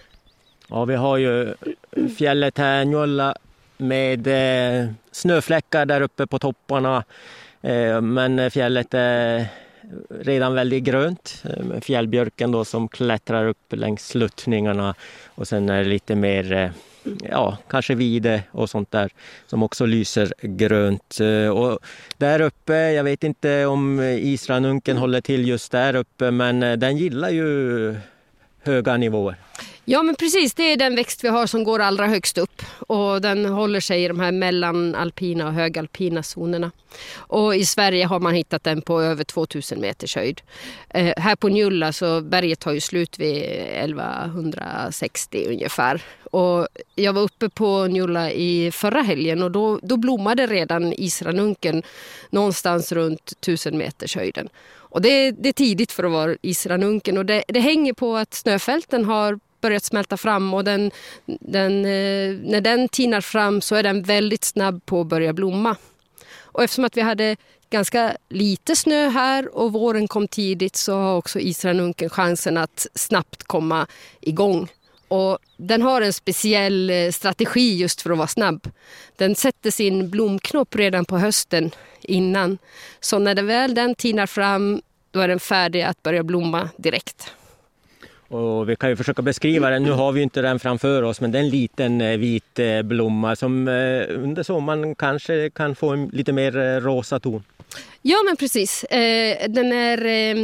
Ja, vi har ju fjället här, Njolla, med eh, snöfläckar där uppe på topparna. Eh, men fjället är redan väldigt grönt. Eh, fjällbjörken då som klättrar upp längs sluttningarna. Och sen är det lite mer, eh, ja, kanske vide och sånt där som också lyser grönt. Eh, och där uppe, jag vet inte om isranunken håller till just där uppe, men eh, den gillar ju höga nivåer. Ja, men precis, det är den växt vi har som går allra högst upp, och den håller sig i de här mellanalpina och högalpina zonerna. Och i Sverige har man hittat den på över tvåtusen meters höjd. Eh, här på Njulla så berget tar ju slut vid elvahundrasextio ungefär. Och jag var uppe på Njulla i förra helgen, och då, då blommade redan isranunken någonstans runt tusen meters höjden. Och det, det är tidigt för att vara isranunken, och det, det hänger på att snöfälten har börjat smälta fram, och den, den, eh, när den tinar fram så är den väldigt snabb på att börja blomma. Och eftersom att vi hade ganska lite snö här och våren kom tidigt, så har också isranunken chansen att snabbt komma igång. Och den har en speciell strategi just för att vara snabb. Den sätter sin blomknopp redan på hösten innan. Så när det väl den tinar fram, då är den färdig att börja blomma direkt. Och vi kan ju försöka beskriva den. Nu har vi inte den framför oss, men det är en liten vit blomma som under sommaren kanske kan få en lite mer rosa ton. Ja, men precis. Den är,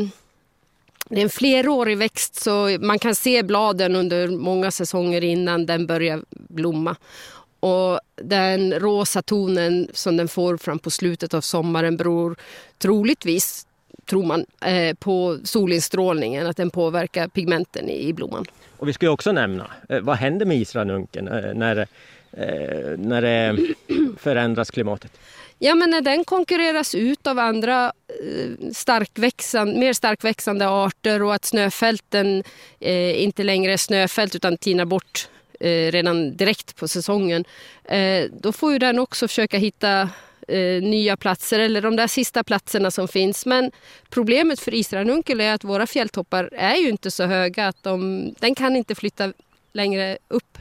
det är en flerårig växt, så man kan se bladen under många säsonger innan den börjar blomma. Och den rosa tonen som den får fram på slutet av sommaren beror troligtvis, tror man, eh, på solinstrålningen, att den påverkar pigmenten i, i blomman. Och vi ska ju också nämna, eh, vad händer med isranunken eh, när, eh, när det förändras klimatet? Ja, men när den konkurreras ut av andra eh, starkväxande, mer starkväxande arter, och att snöfälten eh, inte längre är snöfält utan tinar bort eh, redan direkt på säsongen, eh, då får ju den också försöka hitta Eh, nya platser, eller de där sista platserna som finns. Men problemet för isranunkel är att våra fjälltoppar är ju inte så höga att de, den kan inte flytta längre upp.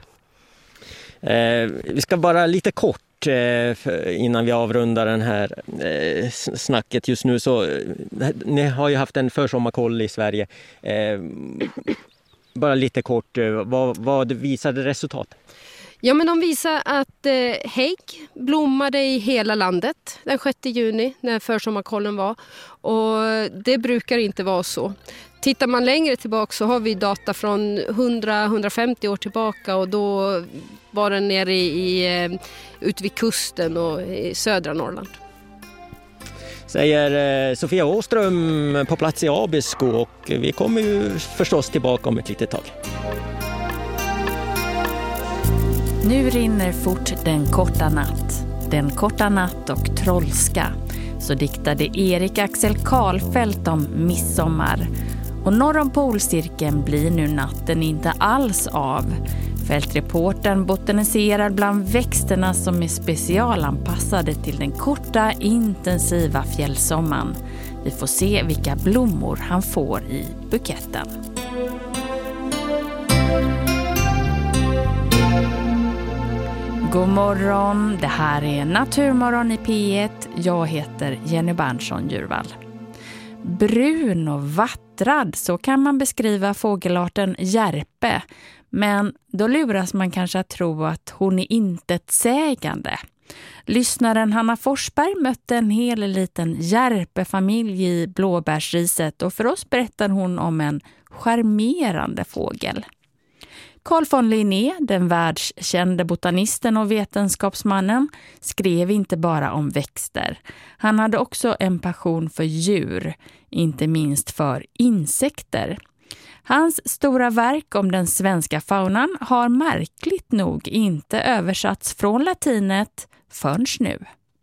Eh, vi ska bara lite kort eh, för, innan vi avrundar den här eh, snacket just nu, så eh, ni har ju haft en försommarkoll i Sverige. Eh, bara lite kort, eh, vad, vad visade resultatet? Ja, men de visar att eh, hägg blommade i hela landet den sjätte juni när försommarkollen var. Och det brukar inte vara så. Tittar man längre tillbaka så har vi data från hundra till hundrafemtio år tillbaka och då var den nere i, i, ute vid kusten och i södra Norrland. Säger Sofia Åström på plats i Abisko, och vi kommer ju förstås tillbaka om ett litet tag. Nu rinner fort den korta natt, den korta natt och trollska. Så diktade Erik Axel Karlfeldt om midsommar. Och norr om polcirkeln blir nu natten inte alls av. Fältreportern botaniserar bland växterna som är specialanpassade till den korta, intensiva fjällsommaren. Vi får se vilka blommor han får i buketten. God morgon, det här är Naturmorgon i P ett. Jag heter Jenny Berntsson-Djurvall. Brun och vattrad, så kan man beskriva fågelarten järpe. Men då luras man kanske att tro att hon är intetsägande. Lyssnaren Hanna Forsberg mötte en hel liten järpefamilj i blåbärsriset, och för oss berättar hon om en charmerande fågel. Carl von Linné, den världskände botanisten och vetenskapsmannen, skrev inte bara om växter. Han hade också en passion för djur, inte minst för insekter. Hans stora verk om den svenska faunan har märkligt nog inte översatts från latinet förrän nu.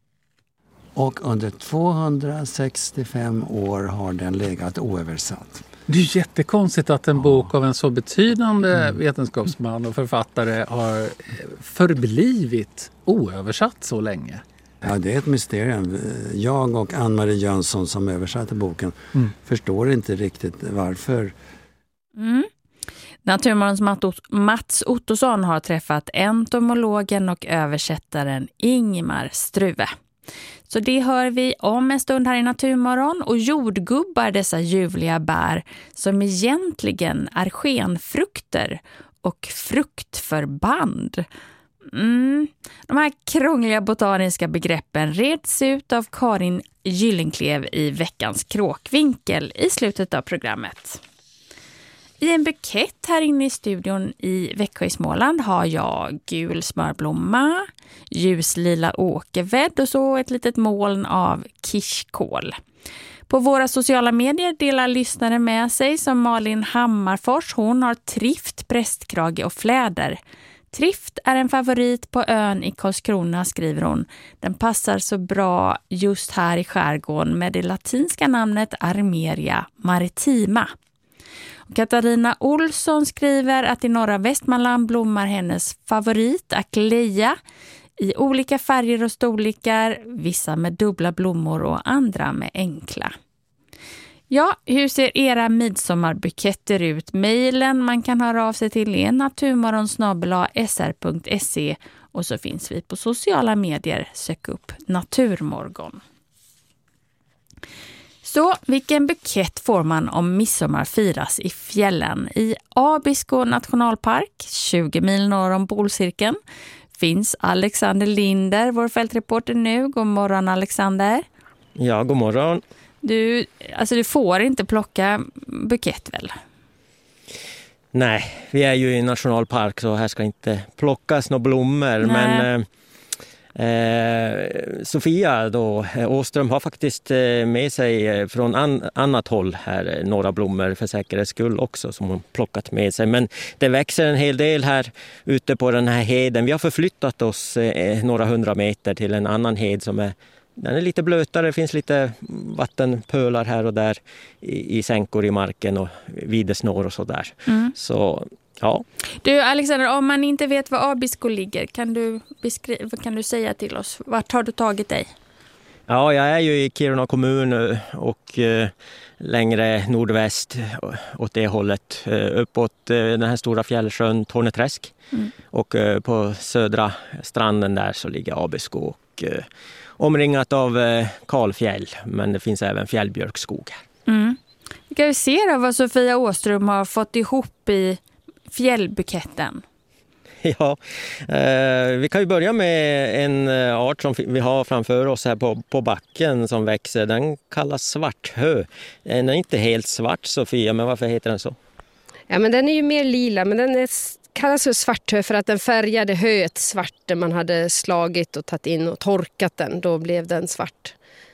Och under tvåhundrasextiofem år har den legat oöversatt. Det är jättekonstigt att en bok av en så betydande mm. vetenskapsman och författare har förblivit oöversatt så länge. Ja, det är ett mysterium. Jag och Ann-Marie Jönsson som översatte boken mm. förstår inte riktigt varför. Mm. Naturmorgons Mats Ottosson har träffat entomologen och översättaren Ingemar Struve. Så det hör vi om en stund här i Naturmorgon. Och jordgubbar, dessa ljuvliga bär som egentligen är skenfrukter och fruktförband. Mm. De här krångliga botaniska begreppen reds ut av Karin Gyllenklev i veckans Kråkvinkel i slutet av programmet. I en bukett här inne i studion i Växjö i Småland har jag gul smörblomma, ljuslila åkervedd och så ett litet moln av kirskål. På våra sociala medier delar lyssnare med sig som Malin Hammarfors. Hon har trift, prästkrage och fläder. Trift är en favorit på ön i Karlskrona, skriver hon. Den passar så bra just här i skärgården med det latinska namnet Armeria maritima. Katarina Olsson skriver att i norra Västmanland blommar hennes favorit Akleia i olika färger och storlekar, vissa med dubbla blommor och andra med enkla. Ja, hur ser era midsommarbuketter ut? Mejlen man kan höra av sig till är naturmorgon snabel-a s r punkt se, och så finns vi på sociala medier. Sök upp Naturmorgon. Så vilken bukett får man om midsommar firas i fjällen? I Abisko nationalpark, tjugo mil norr om polcirkeln, finns Alexander Linder, vår fältreporter nu. God morgon Alexander. Ja, god morgon. Du, alltså du får inte plocka bukett väl? Nej, vi är ju i nationalpark så här ska inte plockas några blommor. Nej. Men eh, Sofia då, Åström har faktiskt med sig från an, annat håll här några blommor för säkerhets skull också som hon plockat med sig. Men det växer en hel del här ute på den här heden. Vi har förflyttat oss eh, några hundra meter till en annan hed som är Den är lite blötare, det finns lite vattenpölar här och där i, i sänkor i marken och videsnår och sådär. Mm. Så, ja. Du Alexander, om man inte vet var Abisko ligger, kan du, beskriva, kan du säga till oss, vart har du tagit dig? Ja, jag är ju i Kiruna kommun och eh, längre nordväst åt det hållet. Eh, uppåt eh, den här stora fjällsjön Torneträsk. Mm. Och eh, på södra stranden där så ligger Abisko och eh, omringat av eh, kalfjäll, men det finns även fjällbjörkskog här. Mm. Vi kan ju se då vad Sofia Åström har fått ihop i fjällbuketten. Ja, eh, vi kan ju börja med en art som vi har framför oss här på, på backen som växer. Den kallas svarthö. Den är inte helt svart, Sofia, men varför heter den så? Ja, men den är ju mer lila, men den är, kallas för svarthö för att den färgade höet svart där man hade slagit och tagit in och torkat den. Då blev den svart.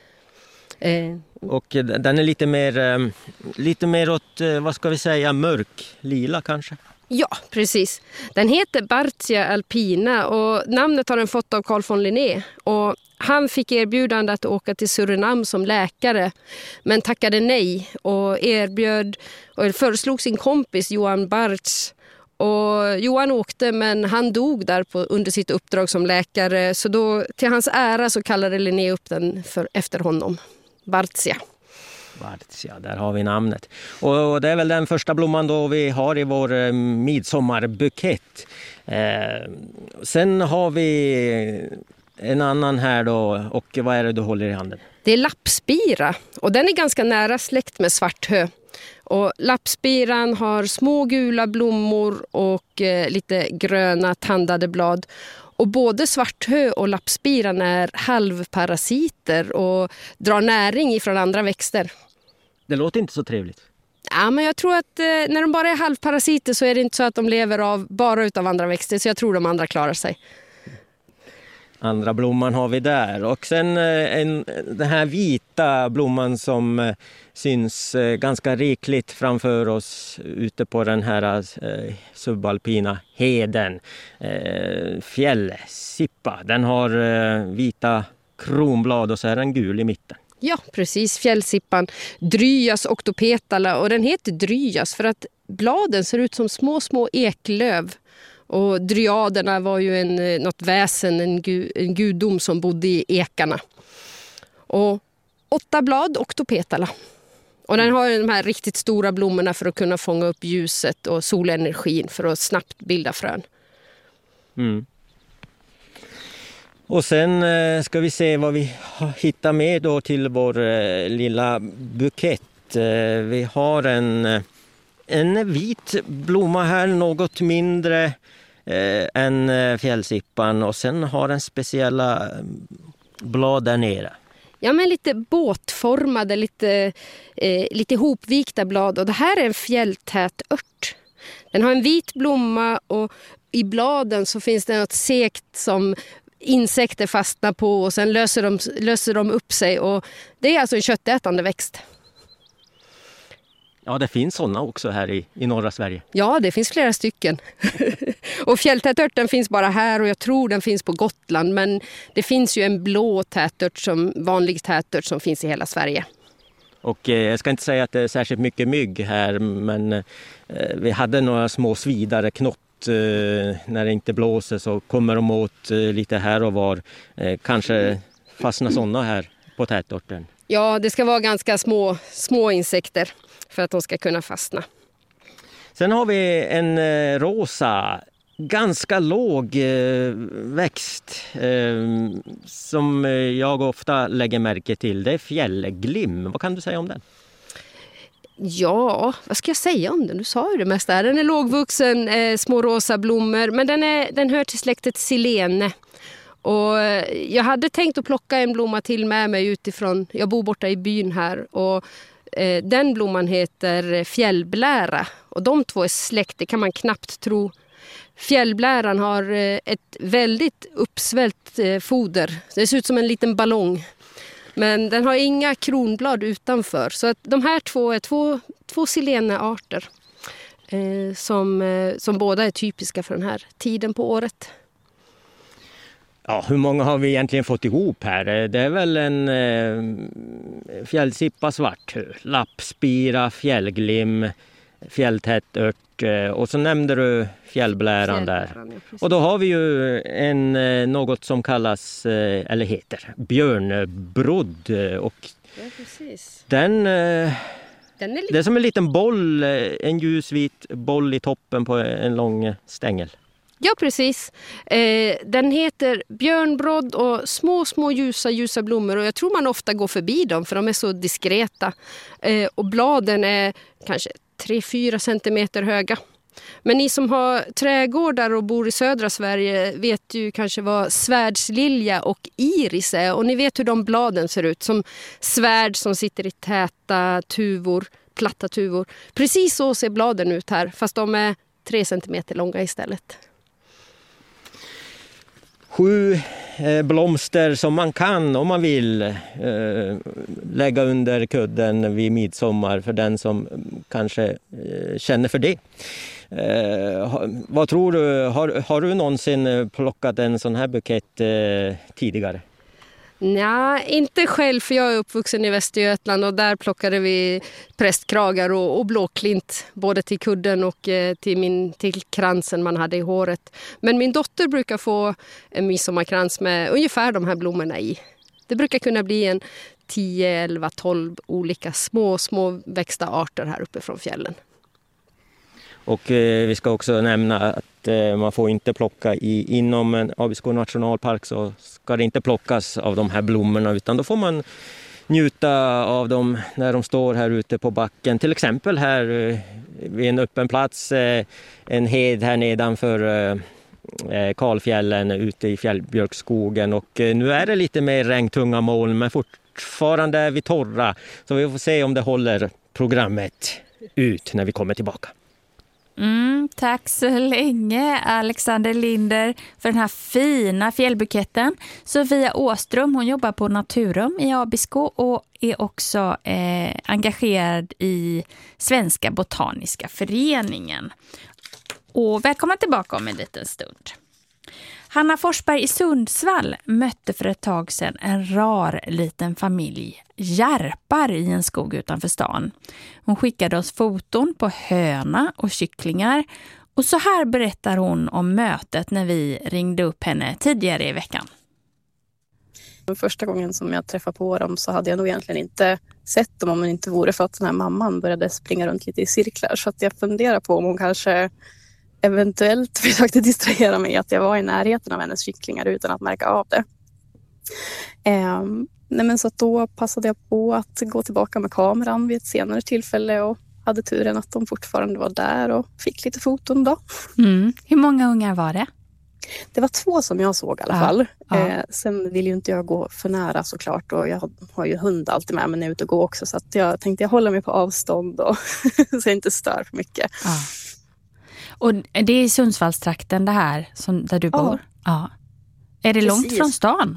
Eh. Och den är lite mer, lite mer åt, vad ska vi säga, mörk, lila kanske? Ja, precis. Den heter Bartsia alpina och namnet har den fått av Carl von Linné. Och han fick erbjudande att åka till Surinam som läkare men tackade nej och erbjöd och föreslog sin kompis Johan Bartz. Och Johan åkte men han dog där på, under sitt uppdrag som läkare, så då till hans ära så kallade Linné upp den för, efter honom. Bartsia. Bartsia, där har vi namnet. Och det är väl den första blomman då vi har i vår eh, midsommarbukett. Eh, sen har vi en annan här då, och vad är det du håller i handen? Det är lappspira och den är ganska nära släkt med svarthö. Och lappspiran har små gula blommor och eh, lite gröna tandade blad. Och både svarthö och lappspiran är halvparasiter och drar näring ifrån andra växter. Det låter inte så trevligt. Ja, men jag tror att eh, när de bara är halvparasiter så är det inte så att de lever av bara utav andra växter. Så jag tror de andra klarar sig. Andra blomman har vi där. Och sen eh, en, den här vita blomman som eh, syns eh, ganska rikligt framför oss ute på den här eh, subalpina heden. Eh, fjällsippa. Den har eh, vita kronblad och så är den gul i mitten. Ja, precis. Fjällsippan. Dryas octopetala. Och den heter Dryas för att bladen ser ut som små, små eklöv. Och dryaderna var ju en, något väsen, en, gu, en gudom som bodde i ekarna. Och åtta blad, octopetala. Och den har ju de här riktigt stora blommorna för att kunna fånga upp ljuset och solenergin för att snabbt bilda frön. Mm. Och sen eh, ska vi se vad vi hittar med då till vår eh, lilla bukett. Eh, vi har en, en vit blomma här, något mindre eh, än eh, fjällsippan. Och sen har den speciella blad där nere. Ja, men lite båtformade, lite, eh, lite hopvikta blad. Och det här är en fjälltätört. Den har en vit blomma och i bladen så finns det något sekt som insekter fastnar på och sen löser de, löser de upp sig. Och det är alltså en köttätande växt. Ja, det finns sådana också här i, i norra Sverige. Ja, det finns flera stycken. Och fjälltätörten finns bara här och jag tror den finns på Gotland. Men det finns ju en blå tätört, som vanlig tätört som finns i hela Sverige. Och eh, jag ska inte säga att det är särskilt mycket mygg här, men eh, vi hade några små svidare knott. Eh, när det inte blåser så kommer de åt eh, lite här och var. Eh, kanske fastnar sådana här på tätorten. Ja, det ska vara ganska små, små insekter för att de ska kunna fastna. Sen har vi en eh, rosa, ganska låg eh, växt eh, som jag ofta lägger märke till. Det är fjällglim. Vad kan du säga om den? Ja, vad ska jag säga om den? Du sa ju det mesta. Den är lågvuxen, eh, små rosa blommor, men den, är, den hör till släktet silene. Och jag hade tänkt att plocka en blomma till med mig utifrån, jag bor borta i byn här, och eh, den blomman heter fjällblära. Och de två är släkt, det kan man knappt tro. Fjällbläran har eh, ett väldigt uppsvällt eh, foder, det ser ut som en liten ballong. Men den har inga kronblad utanför. Så att de här två är två, två silenearter eh, som, eh, som båda är typiska för den här tiden på året. Ja, hur många har vi egentligen fått ihop här? Det är väl en eh, fjällsippa, svarthö, lappspira, fjällglim, fjälltätört eh, och så nämnde du fjällbläran där. Ja, och då har vi ju en, eh, något som kallas, eh, eller heter, björnbrodd. Och ja, precis. Den, eh, den är lite... det är som en liten boll, en ljusvit boll i toppen på en lång stängel. Ja, precis. Eh, den heter björnbrodd och små, små ljusa, ljusa blommor. Och jag tror man ofta går förbi dem för de är så diskreta. Eh, och bladen är kanske tre fyra centimeter höga. Men ni som har trädgårdar och bor i södra Sverige vet ju kanske vad svärdslilja och iris är. Och ni vet hur de bladen ser ut, som svärd som sitter i täta tuvor, platta tuvor. Precis så ser bladen ut här, fast de är tre centimeter långa istället. Sju eh, blomster som man kan, om man vill, eh, lägga under kudden vid midsommar för den som kanske eh, känner för det. Eh, ha, vad tror du, har, har du någonsin plockat en sån här bukett eh, tidigare? Nej, inte själv, för jag är uppvuxen i Västergötland och där plockade vi prästkragar och, och blåklint både till kudden och eh, till, min, till kransen man hade i håret. Men min dotter brukar få en midsommarkrans med ungefär de här blommorna i. Det brukar kunna bli en tio, elva, tolv olika små, små växta arter här uppe från fjällen. Och eh, vi ska också nämna att eh, man får inte plocka i, inom en Abisko nationalpark, så ska det inte plockas av de här blommorna, utan då får man njuta av dem när de står här ute på backen. Till exempel här eh, vid en öppen plats, eh, en hed här nedanför eh, Kalfjällen ute i fjällbjörkskogen. Och eh, nu är det lite mer regntunga moln, men fortfarande är vi torra. Så vi får se om det håller programmet ut när vi kommer tillbaka. Mm, tack så länge Alexander Linder för den här fina fjällbuketten. Sofia Åström, hon jobbar på Naturum i Abisko och är också eh, engagerad i Svenska botaniska föreningen. Och välkomna tillbaka om en liten stund. Hanna Forsberg i Sundsvall mötte för ett tag sedan en rar liten familj järpar i en skog utanför stan. Hon skickade oss foton på höna och kycklingar, och så här berättar hon om mötet när vi ringde upp henne tidigare i veckan. Första gången som jag träffade på dem så hade jag nog egentligen inte sett dem om det inte vore för att den här mamman började springa runt lite i cirklar. Så att jag funderar på om hon kanske eventuellt försökte distrahera mig att jag var i närheten av hennes kycklingar utan att märka av det. Eh, nej men så att då passade jag på att gå tillbaka med kameran vid ett senare tillfälle och hade turen att de fortfarande var där och fick lite foton då. Mm. Hur många ungar var det? Det var två som jag såg i alla ja, fall. Ja. Eh, sen vill ju inte jag gå för nära såklart, och jag har ju hund alltid med mig när jag är ute och går också, så att jag tänkte jag håller mig på avstånd och så jag inte stör för mycket. Ja. Och det är i Sundsvallstrakten det här som, där du ja. bor? Ja. Är det Precis. långt från stan?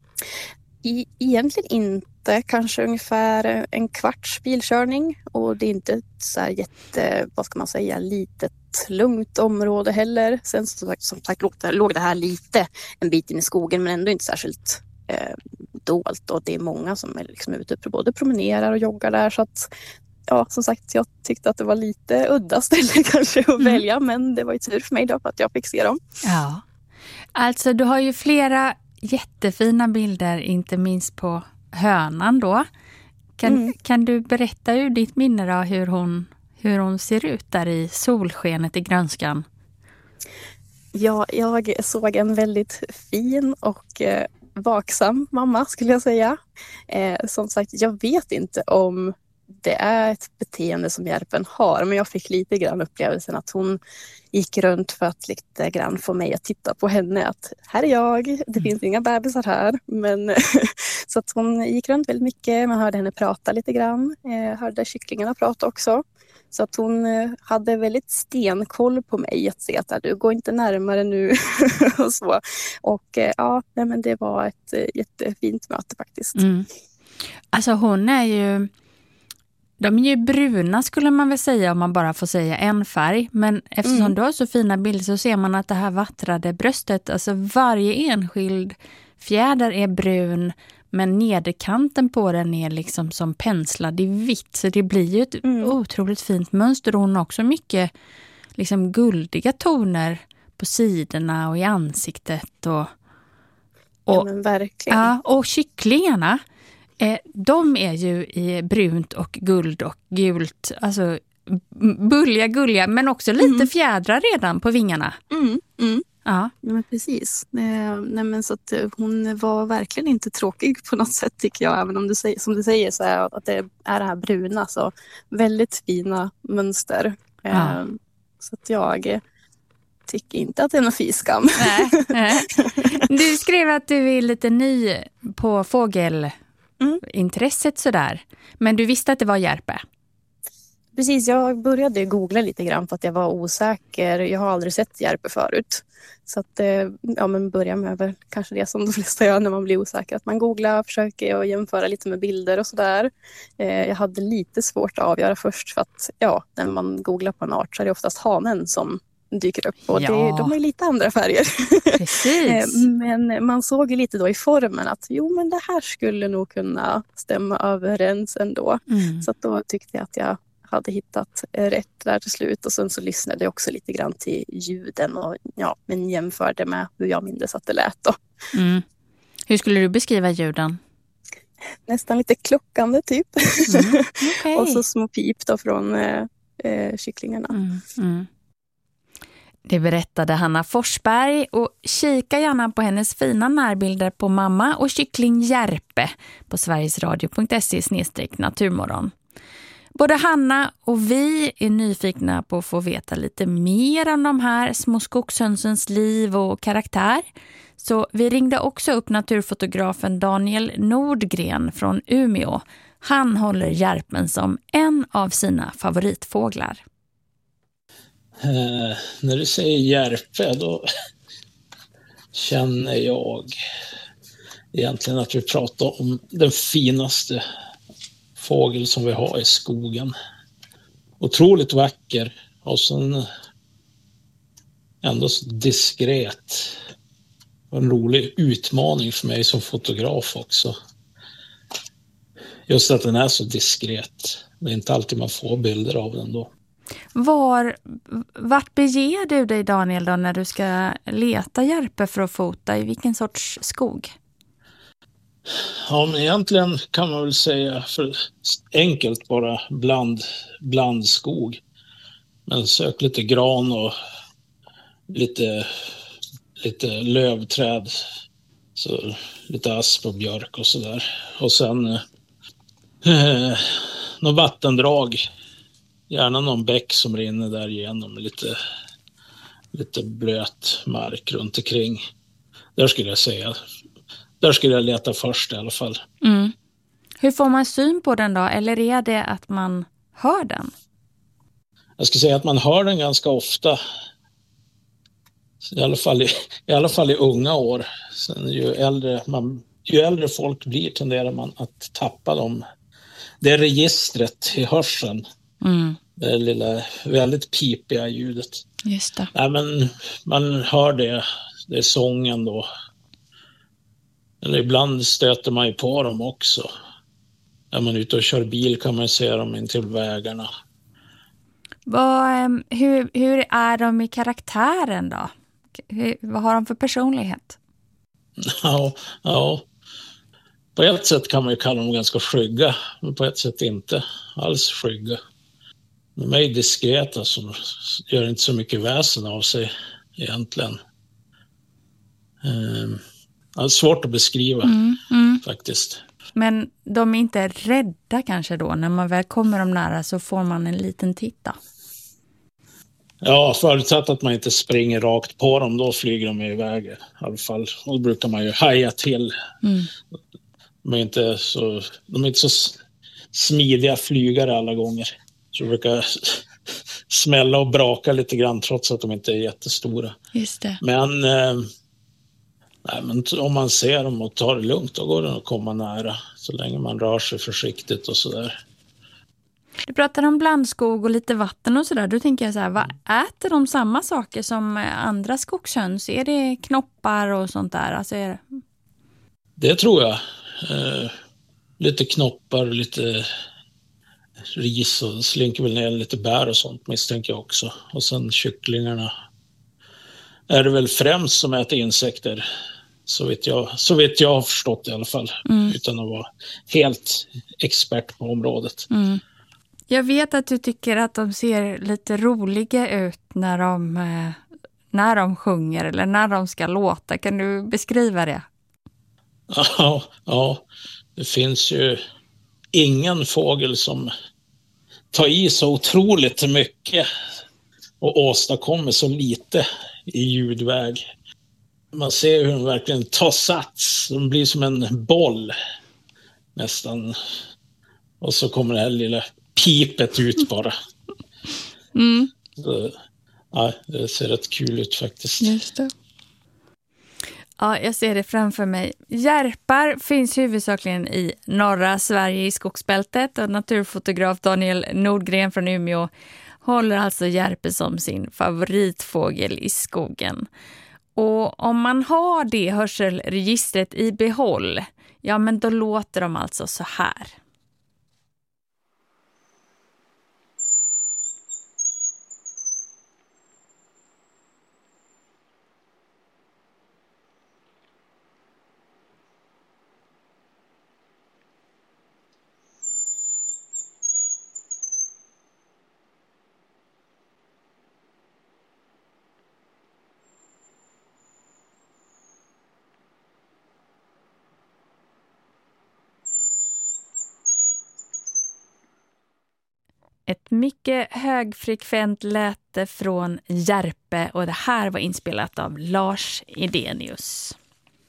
I, egentligen inte, kanske ungefär en kvarts bilkörning, och det är inte så här jätte, vad ska man säga, litet lugnt område heller. Sen som sagt, som sagt låg, det, låg det här lite en bit in i skogen, men ändå inte särskilt eh, dolt, och det är många som är liksom ute och både promenerar och joggar där, så att ja, som sagt, jag tyckte att det var lite udda ställe kanske att mm. välja, men det var ju tur för mig då att jag fick se dem. Ja, alltså du har ju flera jättefina bilder, inte minst på hönan då. Kan, mm. kan du berätta ur ditt minne då hur hon, hur hon ser ut där i solskenet i grönskan? Ja, jag såg en väldigt fin och eh, vaksam mamma skulle jag säga. Eh, som sagt, jag vet inte om det är ett beteende som järpen har, men jag fick lite grann upplevelsen att hon gick runt för att lite grann få mig att titta på henne, att här är jag, det finns inga bebisar här, men så att hon gick runt väldigt mycket, man hörde henne prata lite grann, eh, hörde kycklingarna prata också, så att hon eh, hade väldigt stenkoll på mig, att se att du går inte närmare nu och så, och eh, ja, nej, men det var ett eh, jättefint möte faktiskt. Mm. Alltså hon är ju De är ju bruna skulle man väl säga om man bara får säga en färg. Men eftersom mm. du har så fina bilder så ser man att det här vattrade bröstet, alltså varje enskild fjäder är brun, men nederkanten på den är liksom som penslad i vitt. Så det blir ju ett mm. otroligt fint mönster. Och hon har också mycket liksom guldiga toner på sidorna och i ansiktet. Och, och, ja, men verkligen. Ja, och kycklingarna, Eh, de är ju i brunt och guld och gult, alltså bulliga, gulliga, men också lite mm. fjädrar redan på vingarna. Mm, mm. Ja. Ja, men precis. Eh, nej, men så att hon var verkligen inte tråkig på något sätt tycker jag, även om du säger, som du säger så är att det är det här bruna, så väldigt fina mönster. Eh, ja. Så att jag tycker inte att det är någon fiskam. Nej, nej. Du skrev att du är lite ny på fågelintresset sådär. Men du visste att det var järpe? Precis, jag började googla lite grann för att jag var osäker. Jag har aldrig sett järpe förut. Så att, ja, men börja med väl kanske det som de flesta gör när man blir osäker. Att man googlar, försöker och jämföra lite med bilder och sådär. Jag hade lite svårt att avgöra först för att ja, när man googlar på en art så är det oftast hanen som dyker upp. Och Ja. det, de är lite andra färger. Precis. Men man såg ju lite då i formen att jo, men det här skulle nog kunna stämma överens ändå. Mm. Så att då tyckte jag att jag hade hittat rätt där till slut. Och sen så lyssnade jag också lite grann till ljuden och ja, men jämförde med hur jag minns att det lät då. Mm. Hur skulle du beskriva ljuden? Nästan lite klockande typ. Mm. Okay. Och så små pip då från eh, eh, kycklingarna. Mm. Mm. Det berättade Hanna Forsberg, och kika gärna på hennes fina närbilder på mamma och kyckling Järpe på sverigesradio punkt se snedstreck naturmorgon. Både Hanna och vi är nyfikna på att få veta lite mer om de här små skogshönsens liv och karaktär. Så vi ringde också upp naturfotografen Daniel Nordgren från Umeå. Han håller järpen som en av sina favoritfåglar. Eh, när du säger järpe, då känner jag egentligen att vi pratar om den finaste fågel som vi har i skogen. Otroligt vacker och sen ändå så diskret. En rolig utmaning för mig som fotograf också. Just att den är så diskret. Det är inte alltid man får bilder av den då. Var, vart beger du dig, Daniel, då, när du ska leta järpe för att fota? I vilken sorts skog? Ja, men egentligen kan man väl säga för enkelt bara bland, bland skog. Men sök lite gran och lite, lite lövträd. Så lite asp och björk och sådär. Och sen eh, någon vattendrag. Gärna någon bäck som rinner där igenom med lite, lite blöt mark runt omkring. Där skulle jag säga. Där skulle jag leta först i alla fall. Mm. Hur får man syn på den då? Eller är det att man hör den? Jag skulle säga att man hör den ganska ofta. I alla fall i, i, alla fall i unga år. Sen ju äldre, man, ju äldre folk blir tenderar man att tappa dem. Det är registret i hörseln. Mm. Det lilla väldigt pipiga ljudet. Just det. Nej, men man hör det. Det är sången då. Eller ibland stöter man ju på dem också. När man är ute och kör bil kan man se dem in till vägarna. Vad, hur, hur är de i karaktären då? Hur, vad har de för personlighet? Ja, ja. På ett sätt kan man ju kalla dem ganska skygga. Men på ett sätt inte alls skygga. De är diskreta som gör inte så mycket väsen av sig egentligen. Um, det är svårt att beskriva mm, mm. faktiskt. Men de är inte rädda kanske då? När man väl kommer dem nära så får man en liten titta. Ja, förutsatt att man inte springer rakt på dem, då flyger de iväg i alla fall. Och då brukar man ju haja till. Mm. De är inte så, de är inte så smidiga flygare alla gånger. Så de brukar smälla och braka lite grann trots att de inte är jättestora. Just det. Men, eh, nej, men om man ser dem och tar det lugnt, då går det att komma nära. Så länge man rör sig försiktigt och sådär. Du pratar om blandskog och lite vatten och sådär. Då tänker jag så här, vad äter de samma saker som andra skogshöns? Är det knoppar och sånt där? Alltså är det... det tror jag. Eh, lite knoppar, lite ris och slinker väl ner lite bär och sånt misstänker jag också. Och sen kycklingarna är det väl främst som äter insekter. Så vet jag, så vet jag har förstått i alla fall. Mm. Utan att vara helt expert på området. Mm. Jag vet att du tycker att de ser lite roliga ut när de, när de sjunger eller när de ska låta. Kan du beskriva det? Ja, ja, det finns ju ingen fågel som tar i så otroligt mycket och åstadkommer så lite i ljudväg. Man ser hur den verkligen tar sats. Den blir som en boll nästan. Och så kommer det här lilla pipet ut bara. Mm. Så, ja, det ser rätt kul ut faktiskt. Just det. Ja, jag ser det framför mig. Järpar finns huvudsakligen i norra Sverige i skogsbältet och naturfotograf Daniel Nordgren från Umeå håller alltså järpe som sin favoritfågel i skogen. Och om man har det hörselregistret i behåll, ja men då låter de alltså så här. Ett mycket högfrekvent läte från järpe och det här var inspelat av Lars Edenius.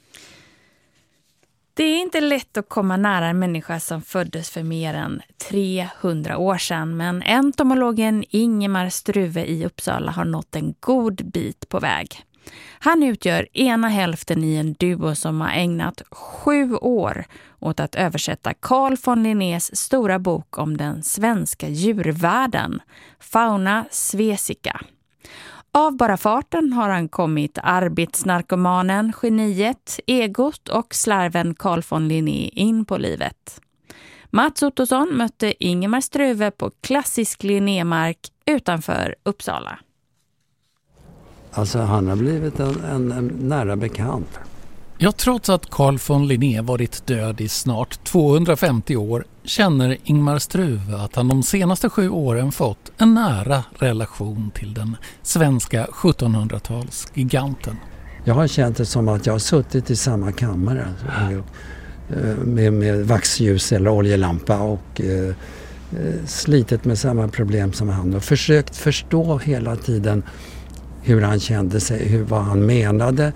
Det är inte lätt att komma nära en människa som föddes för mer än trehundra år sedan, men entomologen Ingemar Struve i Uppsala har nått en god bit på väg. Han utgör ena hälften i en duo som har ägnat sju år åt att översätta Carl von Linnés stora bok om den svenska djurvärlden, Fauna Svesica. Av bara farten har han kommit arbetsnarkomanen, geniet, egot och slarven Carl von Linné in på livet. Mats Ottosson mötte Ingemar Struve på klassisk Linnémark utanför Uppsala. Alltså han har blivit en, en, en nära bekant. Ja, trots att Carl von Linné varit död i snart tvåhundrafemtio år känner Ingemar Struve att han de senaste sju åren fått en nära relation till den svenska sjuttonhundratalsgiganten. Jag har känt det som att jag har suttit i samma kammare med, med vaxljus eller oljelampa och eh, slitit med samma problem som han och försökt förstå hela tiden hur han kände sig, hur, vad han menade.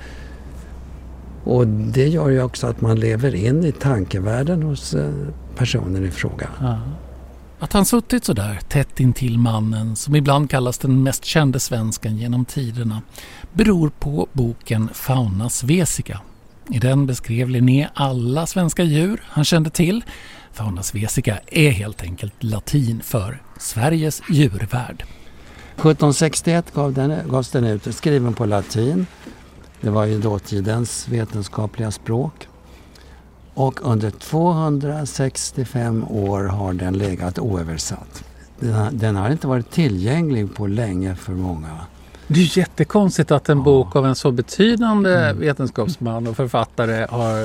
Och det gör ju också att man lever in i tankevärlden hos personen i fråga. Ja. Att han suttit så där tätt intill mannen som ibland kallas den mest kände svensken genom tiderna beror på boken Fauna Svesica. I den beskrev Linné alla svenska djur han kände till. Fauna Svesica är helt enkelt latin för Sveriges djurvärld. sjuttonhundrasextioett gav den, gavs den ut, skriven på latin. Det var ju dåtidens vetenskapliga språk. Och under tvåhundrasextiofem år har den legat oöversatt. Den har, den har inte varit tillgänglig på länge för många. Det är jättekonstigt att en ja. bok av en så betydande mm. vetenskapsman och författare har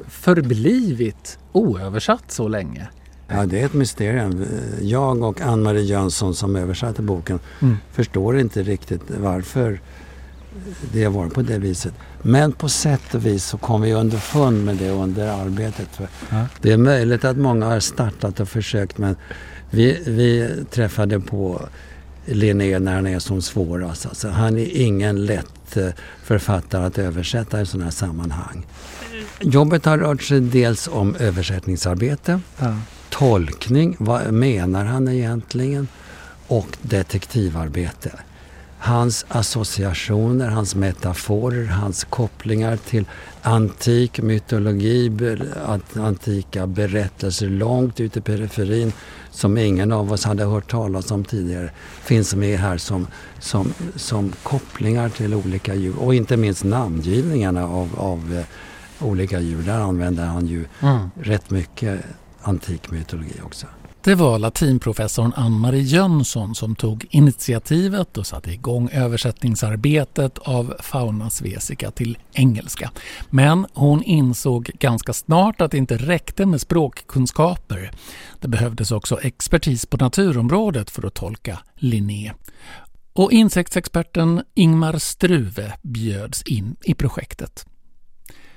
förblivit oöversatt så länge. Ja, det är ett mysterium. Jag och Ann-Marie Jönsson som översatte boken mm. förstår inte riktigt varför det var på det viset. Men på sätt och vis så kom vi underfund med det under arbetet. Ja. Det är möjligt att många har startat och försökt, men vi, vi träffade på Linné när han är som svårast. Alltså, han är ingen lätt författare att översätta i sådana här sammanhang. Jobbet har rört sig dels om översättningsarbete, ja. tolkning, vad menar han egentligen, och detektivarbete. Hans associationer, hans metaforer, hans kopplingar till antik mytologi, antika berättelser långt ute i periferin som ingen av oss hade hört talas om tidigare, finns med här som, som, som kopplingar till olika djur. Och inte minst namngivningarna av, av olika djur. Där använder han ju mm. rätt mycket antik mytologi också. Det var latinprofessorn Ann-Marie Jönsson som tog initiativet och satte igång översättningsarbetet av Fauna Svesica till engelska. Men hon insåg ganska snart att det inte räckte med språkkunskaper. Det behövdes också expertis på naturområdet för att tolka Linné. Och insektsexperten Ingemar Struve bjöds in i projektet.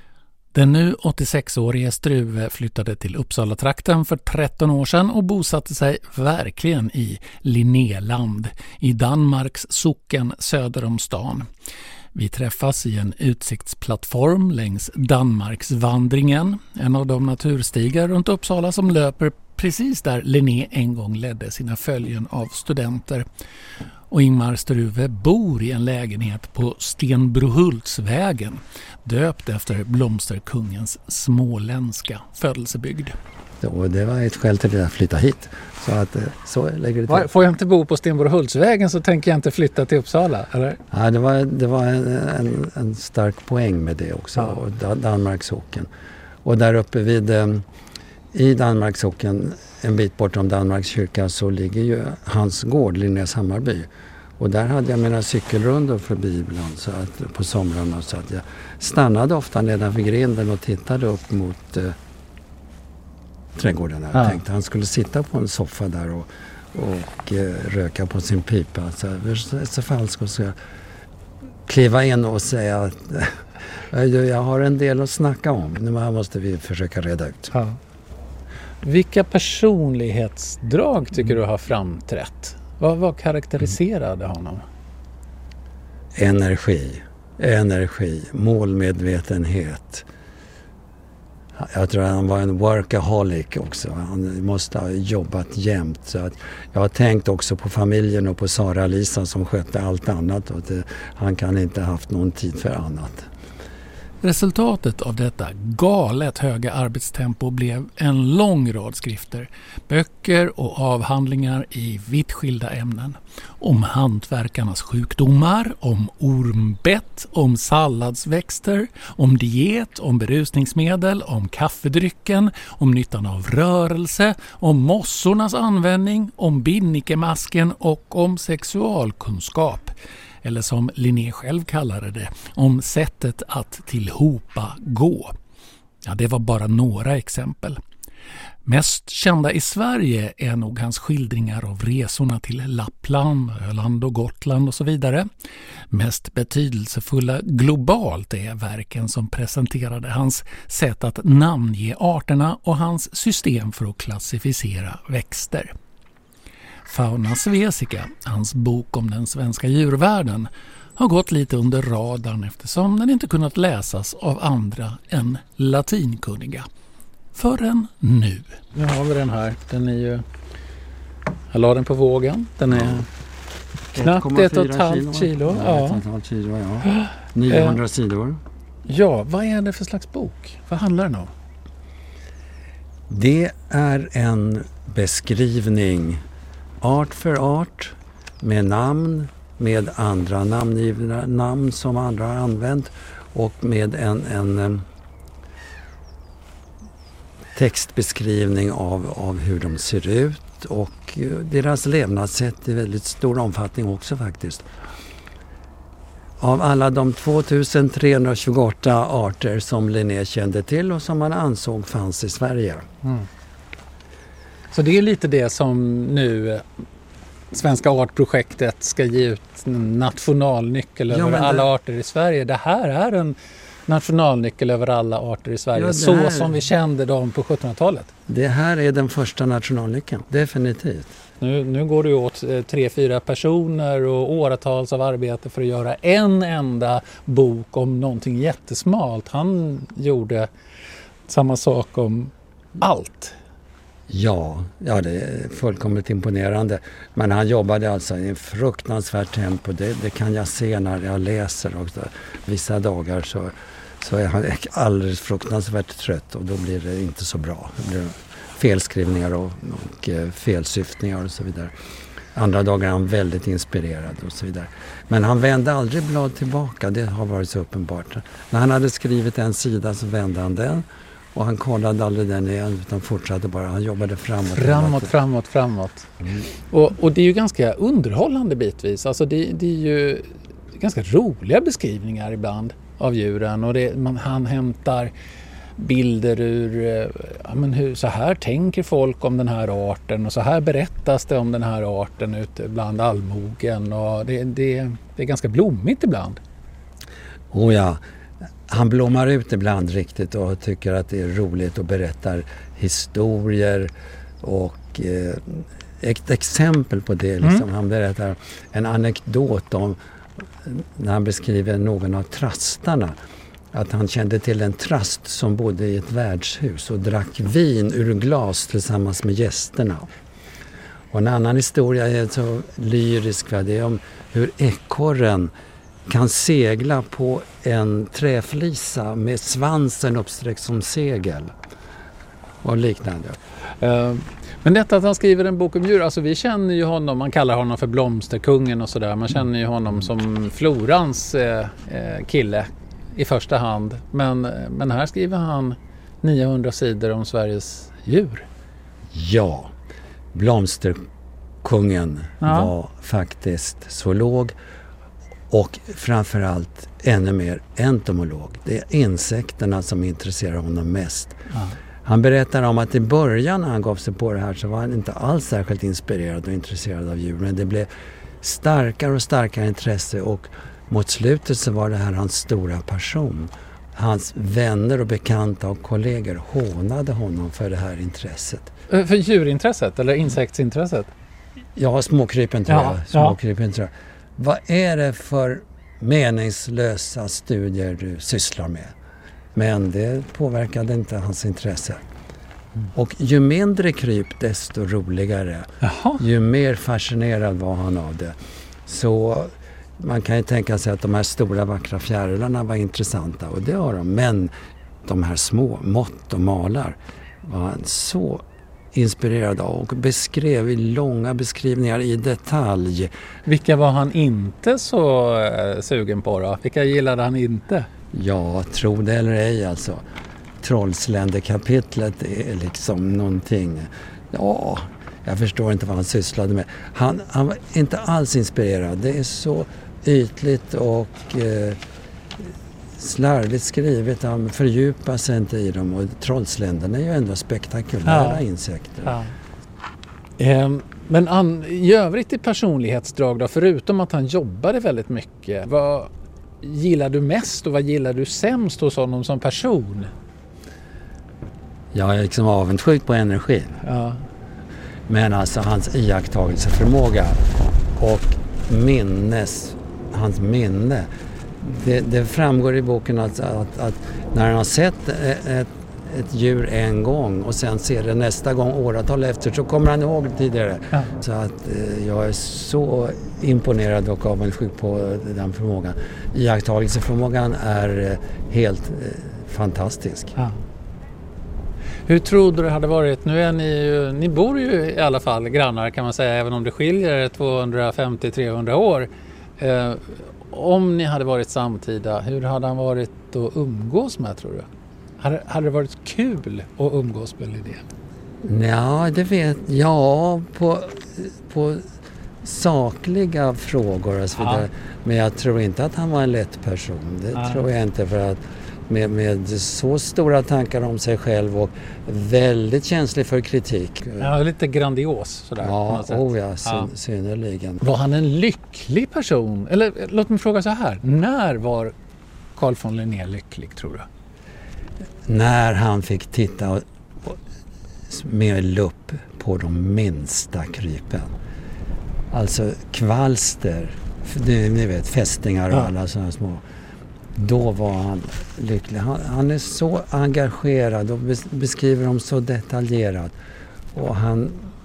Den nu åttiosex-årige Struve flyttade till Uppsala-trakten för tretton år sedan och bosatte sig verkligen i Linnéland, i Danmarks socken söder om stan. Vi träffas i en utsiktsplattform längs Danmarksvandringen, en av de naturstigar runt Uppsala som löper precis där Linné en gång ledde sina följen av studenter. Och Ingmar Struve bor i en lägenhet på Stenbrohultsvägen, döpt efter blomsterkungens småländska födelsebygd. Och det var ett skäl till att flytta hit. Så att så lägger det till. Får jag inte bo på Stenbrohultsvägen så tänker jag inte flytta till Uppsala, eller? Ja, det var, det var en, en, en stark poäng med det också, ja. Danmarkssocken. Och där uppe vid, i Danmarkssocken, en bit bortom Danmarks kyrka, så ligger ju hans gård, Linnés Hammarby. Och där hade jag mina cykelrundor förbi ibland så att, på somrarna, så att jag stannade ofta nedanför grinden och tittade upp mot eh, trädgården. Jag ja. tänkte han skulle sitta på en soffa där och, och eh, röka på sin pipa. Så jag så falskt så jag kliva in och säga att jag har en del att snacka om. Nu måste vi försöka reda ut. Ja. Vilka personlighetsdrag tycker du har framträtt? Vad, vad karaktäriserade honom? Energi, energi, målmedvetenhet. Jag tror att han var en workaholic också. Han måste ha jobbat jämt. Så att jag har tänkt också på familjen och på Sara-Lisa som skötte allt annat. Och det, han kan inte ha haft någon tid för annat. Resultatet av detta galet höga arbetstempo blev en lång rad skrifter, böcker och avhandlingar i vitt skilda ämnen. Om hantverkarnas sjukdomar, om ormbett, om salladsväxter, om diet, om berusningsmedel, om kaffedrycken, om nyttan av rörelse, om mossornas användning, om binnikemasken och om sexualkunskap. Eller som Linné själv kallade det, om sättet att tillhopa gå. Ja, det var bara några exempel. Mest kända i Sverige är nog hans skildringar av resorna till Lappland, Öland och Gotland och så vidare. Mest betydelsefulla globalt är verken som presenterade hans sätt att namnge arterna och hans system för att klassificera växter. Fauna Svesica, hans bok om den svenska djurvärlden, har gått lite under radarn eftersom den inte kunnat läsas av andra än latinkunniga. Förrän nu. Nu har vi den här. Den är ju... Jag la den på vågen. Den är knappt ett och ett halvt kilo. Ja, ett och ett halvt kilo, ja. niohundra sidor. Ja, vad är det för slags bok? Vad handlar den om? Det är en beskrivning art för art, med namn, med andra namngivna namn som andra har använt och med en, en textbeskrivning av, av hur de ser ut och deras levnadssätt i väldigt stor omfattning också faktiskt. Av alla de tvåtusen trehundratjugoåtta arter som Linné kände till och som man ansåg fanns i Sverige. Mm. Så det är lite det som nu Svenska artprojektet ska ge ut en nationalnyckel ja, över alla det... arter i Sverige. Det här är en nationalnyckel över alla arter i Sverige, ja, så här... som vi kände dem på sjuttonhundratalet. Det här är den första nationalnyckeln, definitivt. Nu, nu går det åt tre, fyra personer och åratals av arbete för att göra en enda bok om någonting jättesmalt. Han gjorde samma sak om allt. Ja, ja, det är fullkomligt imponerande. Men han jobbade alltså i en fruktansvärt tempo. Det, det kan jag se när jag läser. Och så, vissa dagar så, så är han alldeles fruktansvärt trött och då blir det inte så bra. Det blir felskrivningar och, och felsyftningar och så vidare. Andra dagar är han väldigt inspirerad och så vidare. Men han vände aldrig blad tillbaka, det har varit så uppenbart. När han hade skrivit en sida så vände han den. Och han kollade aldrig den igen utan fortsatte bara. Han jobbade framåt. Framåt, framåt, framåt. Mm. Och, och det är ju ganska underhållande bitvis. Alltså det, det är ju ganska roliga beskrivningar ibland av djuren. Och det, man, han hämtar bilder ur, ja, men hur, så här tänker folk om den här arten. Och så här berättas det om den här arten ute bland allmogen. Och det, det, det är ganska blommigt ibland. Oh ja. Han blommar ut ibland riktigt och tycker att det är roligt och berättar historier och eh, ett exempel på det. Liksom. Mm. Han berättar en anekdot om när han beskriver någon av trastarna. Att han kände till en trast som bodde i ett värdshus och drack vin ur glas tillsammans med gästerna. Och en annan historia är så lyrisk, det är om hur ekorren kan segla på en träflisa med svansen uppsträckt som segel och liknande. Uh, men detta att han skriver en bok om djur, alltså vi känner ju honom, man kallar honom för blomsterkungen och sådär, man känner ju honom som Florans eh, kille i första hand, men, men här skriver han niohundra sidor om Sveriges djur. Ja, blomsterkungen ja. var faktiskt zoolog och framförallt ännu mer entomolog. Det är insekterna som intresserar honom mest. Ja. Han berättar om att i början när han gav sig på det här så var han inte alls särskilt inspirerad och intresserad av djur. Men det blev starkare och starkare intresse och mot slutet så var det här hans stora passion. Hans vänner och bekanta och kollegor hånade honom för det här intresset. För djurintresset eller insektsintresset? Ja, småkrypen tror ja, jag. Småkrypen, ja. tror jag. Vad är det för meningslösa studier du sysslar med? Men det påverkade inte hans intresse. Mm. Och ju mindre kryp desto roligare. Jaha. Ju mer fascinerad var han av det. Så man kan ju tänka sig att de här stora vackra fjärilarna var intressanta och det har de. Men de här små mått och malar var han så inspirerad av och beskrev i långa beskrivningar i detalj. Vilka var han inte så äh, sugen på då? Vilka gillade han inte? Ja, tro det eller ej alltså. Trollsländekapitlet är liksom någonting. Ja, jag förstår inte vad han sysslade med. Han, han var inte alls inspirerad. Det är så ytligt och eh, slarvigt skrivet. Han fördjupar sig inte i dem. Och trollsländerna är ju ändå spektakulära ja. insekter. Ja. Um. Men an, i övrigt i personlighetsdrag då, förutom att han jobbade väldigt mycket, vad gillar du mest och vad gillar du sämst hos honom som person? Jag är liksom avundsjuk på energin. Ja. Men alltså hans iakttagelseförmåga och minnes, hans minne, det, det framgår i boken att, att, att när han har sett ett ett djur en gång och sen ser det nästa gång åratal efter så kommer han ihåg tidigare. Ja. Så att eh, jag är så imponerad och avundsjuk på den förmågan. Iakttagelseförmågan är eh, helt eh, fantastisk. Ja. Hur tror du det hade varit? Nu är ni ju, ni bor ju i alla fall grannar kan man säga, även om det skiljer tvåhundrafemtio till trehundra år. Eh, om ni hade varit samtida, hur hade han varit att umgås med tror du? Hade, hade det varit kul att umgås med Lidén? Ja, det vet jag. På, på sakliga frågor och så vidare. Ja. Men jag tror inte att han var en lätt person. Det ja. tror jag inte, för att med, med så stora tankar om sig själv och väldigt känslig för kritik. Ja, lite grandios sådär. Ja, oh ja, syn, ja. synnerligen. Var han en lycklig person? Eller låt mig fråga så här. När var Carl von Linné lycklig tror du? När han fick titta med lupp på de minsta krypen. Alltså kvalster, ni vet fästingar och ja. alla sådana små. Då var han lycklig. Han, han är så engagerad och beskriver dem så detaljerat. Och han,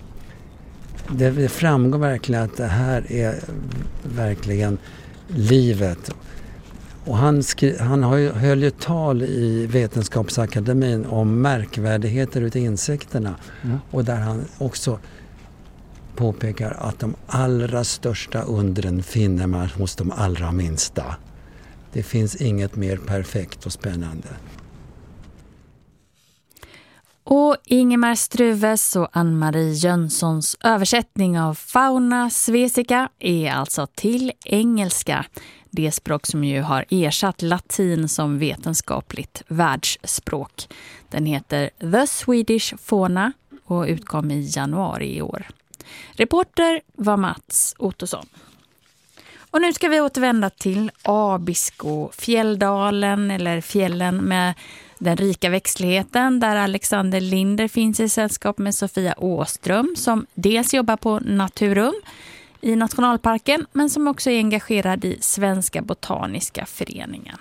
det, det framgår verkligen att det här är verkligen livet. Och han, skri- han har ju, höll ju tal i Vetenskapsakademin om märkvärdigheter utav insekterna. Mm. Och där han också påpekar att de allra största undren finner man hos de allra minsta. Det finns inget mer perfekt och spännande. Och Ingemar Struves och Ann-Marie Jönssons översättning av Fauna Svesica är alltså till engelska. Det språk som ju har ersatt latin som vetenskapligt världsspråk. Den heter The Swedish Fauna och utkom i januari i år. Reporter var Mats Ottosson. Och nu ska vi återvända till Abisko, fjälldalen eller fjällen med den rika växtligheten, där Alexander Linder finns i sällskap med Sofia Åström som dels jobbar på Naturum i nationalparken men som också är engagerad i Svenska botaniska föreningen.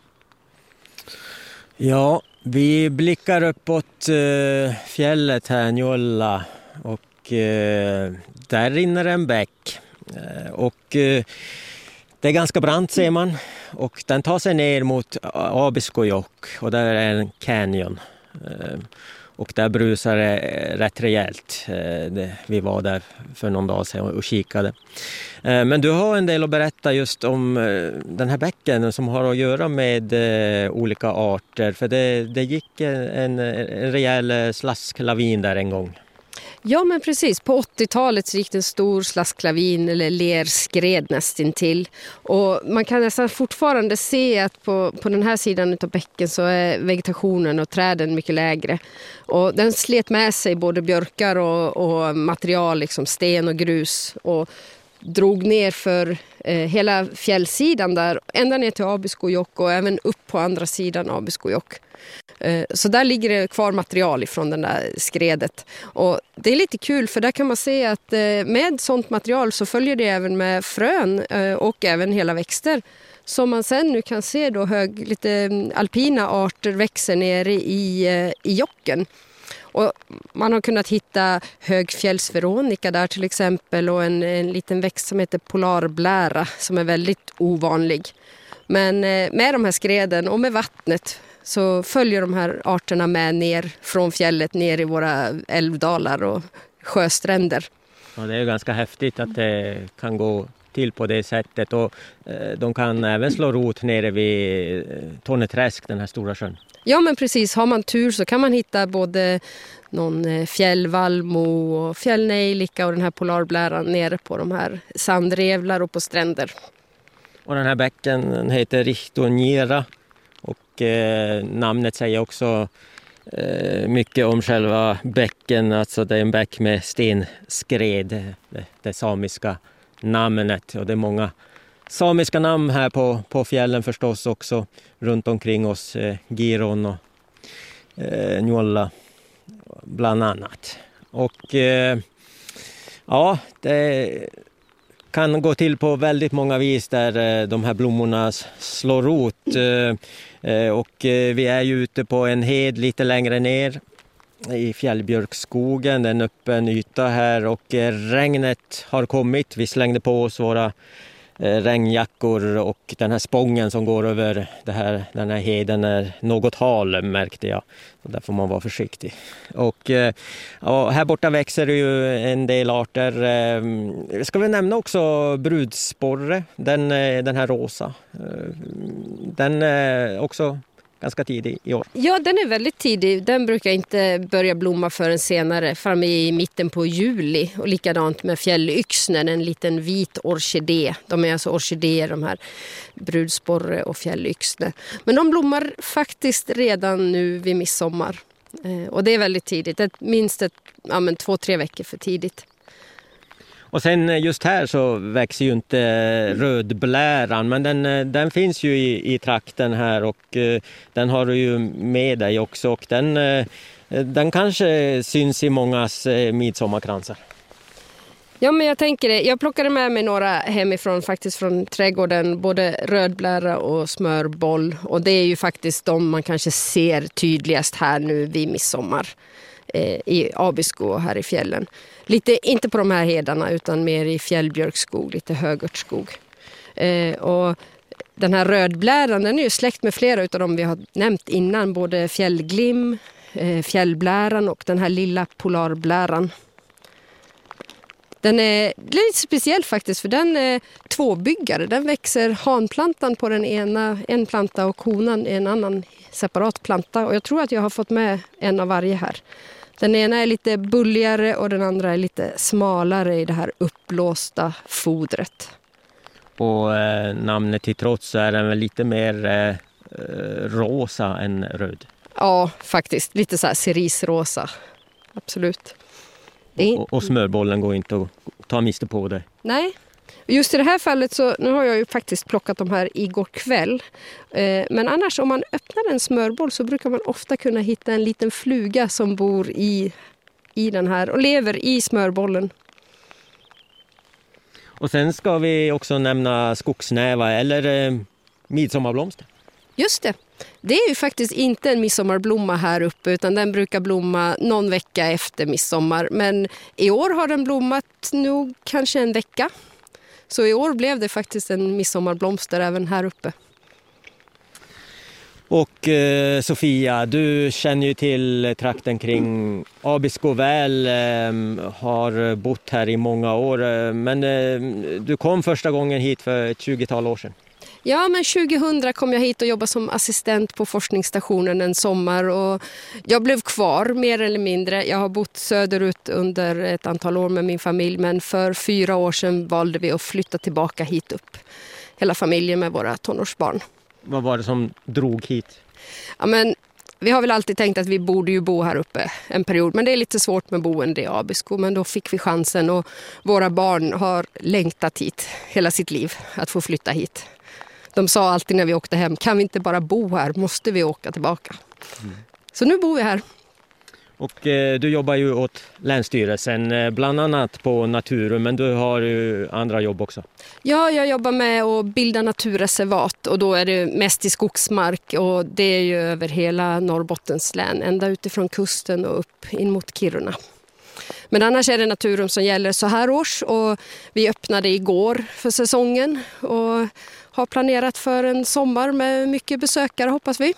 Ja, vi blickar uppåt eh, fjället här, Njolla, och eh, där rinner en bäck. Eh, och eh, det är ganska brant, ser man, och den tar sig ner mot Abiskojock och där är en canyon. Eh, och där brusar det rätt rejält. Eh, det, vi var där för någon dag sedan och kikade. Eh, men du har en del att berätta just om eh, den här bäcken som har att göra med eh, olika arter. För det, det gick en, en rejäl slasklavin där en gång. Ja, men precis. På åttiotalet så gick det en stor slasklavin eller lerskred nästintill. Och man kan nästan fortfarande se att på, på den här sidan av bäcken så är vegetationen och träden mycket lägre. Och den slet med sig både björkar och, och material, liksom sten och grus, och drog ner för eh, hela fjällsidan där, ända ner till Abiskojock och även upp på andra sidan Abiskojock. Eh, så där ligger det kvar material ifrån den där skredet. Och det är lite kul, för där kan man se att eh, med sånt material så följer det även med frön eh, och även hela växter. Som man sen nu kan se då hög, lite alpina arter växer nere i, eh, i jocken. Och man har kunnat hitta högfjällsveronika där till exempel, och en, en liten växt som heter polarblära som är väldigt ovanlig. Men med de här skreden och med vattnet så följer de här arterna med ner från fjället ner i våra älvdalar och sjöstränder. Ja, det är ganska häftigt att det kan gå till på det sättet, och eh, de kan även slå rot nere vid eh, Torneträsk, den här stora sjön. Ja, men precis. Har man tur så kan man hitta både någon fjällvallmo och fjällnejlika och den här polarbläran nere på de här sandrevlar och på stränder. Och den här bäcken heter Richtonjera, och eh, namnet säger också eh, mycket om själva bäcken. Alltså det är en bäck med stenskred, det, det samiska namnet, och det är många samiska namn här på, på fjällen förstås också runt omkring oss, eh, Giron och eh, Njolla bland annat. Och eh, ja, det kan gå till på väldigt många vis där eh, de här blommorna slår rot, eh, eh, och eh, vi är ju ute på en hed lite längre ner i fjällbjörkskogen, en öppen yta här, och eh, regnet har kommit. Vi slängde på oss våra eh, regnjackor, och den här spången som går över det här, den här heden är något hal, märkte jag. Så där får man vara försiktig. Och eh, ja, här borta växer det ju en del arter. Eh, ska vi nämna också brudsporre, den, den här rosa. Eh, den är också ganska tidig i år. Ja, den är väldigt tidig. Den brukar inte börja blomma förrän senare, fram i mitten på juli. Och likadant med fjällyxnen, en liten vit orkidé. De är alltså orkidéer, de här brudsporre och fjällyxne. Men de blommar faktiskt redan nu vid midsommar. Eh, och det är väldigt tidigt. Ett, minst ett, ja, men två, tre veckor för tidigt. Och sen just här så växer ju inte rödbläran, men den, den finns ju i, i trakten här, och eh, den har du ju med dig också, och den, eh, den kanske syns i mångas eh, midsommarkransar. Ja, men jag tänker det. Jag plockade med mig några hemifrån, faktiskt från trädgården, både rödblära och smörboll, och det är ju faktiskt de man kanske ser tydligast här nu vid midsommar eh, i Abisko här i fjällen. Lite, inte på de här hedarna utan mer i fjällbjörkskog, lite högörtskog. Eh, och den här rödbläran, den är ju släkt med flera av de vi har nämnt innan. Både fjällglim, eh, fjällbläran och den här lilla polarbläran. Den är lite speciell faktiskt, för den är tvåbyggare. Den växer hanplantan på den ena, en planta, och konan är en annan separat planta. Och jag tror att jag har fått med en av varje här. Den ena är lite bulligare och den andra är lite smalare i det här uppblåsta fodret. Och eh, namnet till trots så är den väl lite mer eh, rosa än röd. Ja, faktiskt. Lite så här cerisrosa. Absolut. Och, och smörbollen går inte att ta miste på det. Nej. Just i det här fallet så, nu har jag ju faktiskt plockat de här igår kväll. Eh, men annars om man öppnar en smörboll så brukar man ofta kunna hitta en liten fluga som bor i, i den här och lever i smörbollen. Och sen ska vi också nämna skogsnäva eller eh, midsommarblomster. Just det. Det är ju faktiskt inte en midsommarblomma här uppe utan den brukar blomma någon vecka efter midsommar. Men i år har den blommat nog kanske en vecka. Så i år blev det faktiskt en midsommarblomster även här uppe. Och eh, Sofia, du känner ju till trakten kring Abisko väl, eh, har bott här i många år. Eh, men eh, du kom första gången hit för ett tjugotal år sedan. Ja, men tjugohundra kom jag hit och jobbade som assistent på forskningsstationen en sommar och jag blev kvar mer eller mindre. Jag har bott söderut under ett antal år med min familj men för fyra år sedan valde vi att flytta tillbaka hit upp. Hela familjen med våra tonårsbarn. Vad var det som drog hit? Ja, men vi har väl alltid tänkt att vi borde ju bo här uppe en period men det är lite svårt med boende i Abisko men då fick vi chansen och våra barn har längtat hit hela sitt liv att få flytta hit. De sa alltid när vi åkte hem, kan vi inte bara bo här, måste vi åka tillbaka. Mm. Så nu bor vi här. Och eh, du jobbar ju åt Länsstyrelsen, eh, bland annat på Naturum, men du har ju andra jobb också. Ja, jag jobbar med att bilda naturreservat och då är det mest i skogsmark och det är ju över hela Norrbottens län, ända utifrån kusten och upp in mot Kiruna. Men annars är det Naturum som gäller så här års och vi öppnade igår för säsongen och har planerat för en sommar med mycket besökare hoppas vi.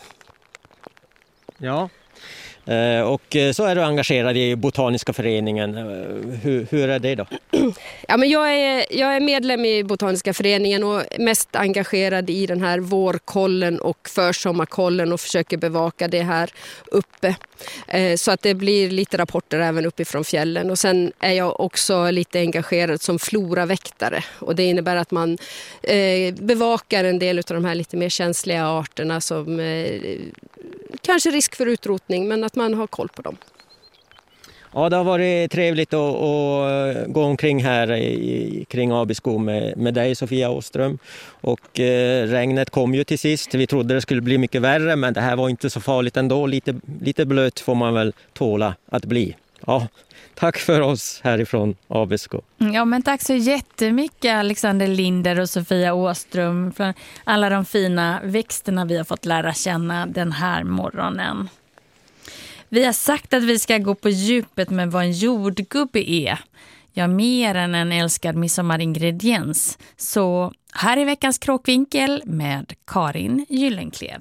Ja, och så är du engagerad i Botaniska föreningen. Hur, hur är det då? Ja, men jag, är, jag är medlem i Botaniska föreningen och mest engagerad i den här vårkollen och försommarkollen och försöker bevaka det här uppe. Så att det blir lite rapporter även uppifrån fjällen. Och sen är jag också lite engagerad som floraväktare. Och det innebär att man eh, bevakar en del av de här lite mer känsliga arterna som eh, kanske risk för utrotning men att man har koll på dem. Ja, det har varit trevligt att, att gå omkring här i, kring Abisko med, med dig Sofia Åström. Och eh, regnet kom ju till sist. Vi trodde det skulle bli mycket värre men det här var inte så farligt ändå. Lite, lite blöt får man väl tåla att bli. Ja, tack för oss härifrån Abisko. Ja, men tack så jättemycket Alexander Linder och Sofia Åström för alla de fina växterna vi har fått lära känna den här morgonen. Vi har sagt att vi ska gå på djupet med vad en jordgubbe är. Ja, mer än en älskad midsommaringrediens. Så här är veckans kråkvinkel med Karin Gyllenklev.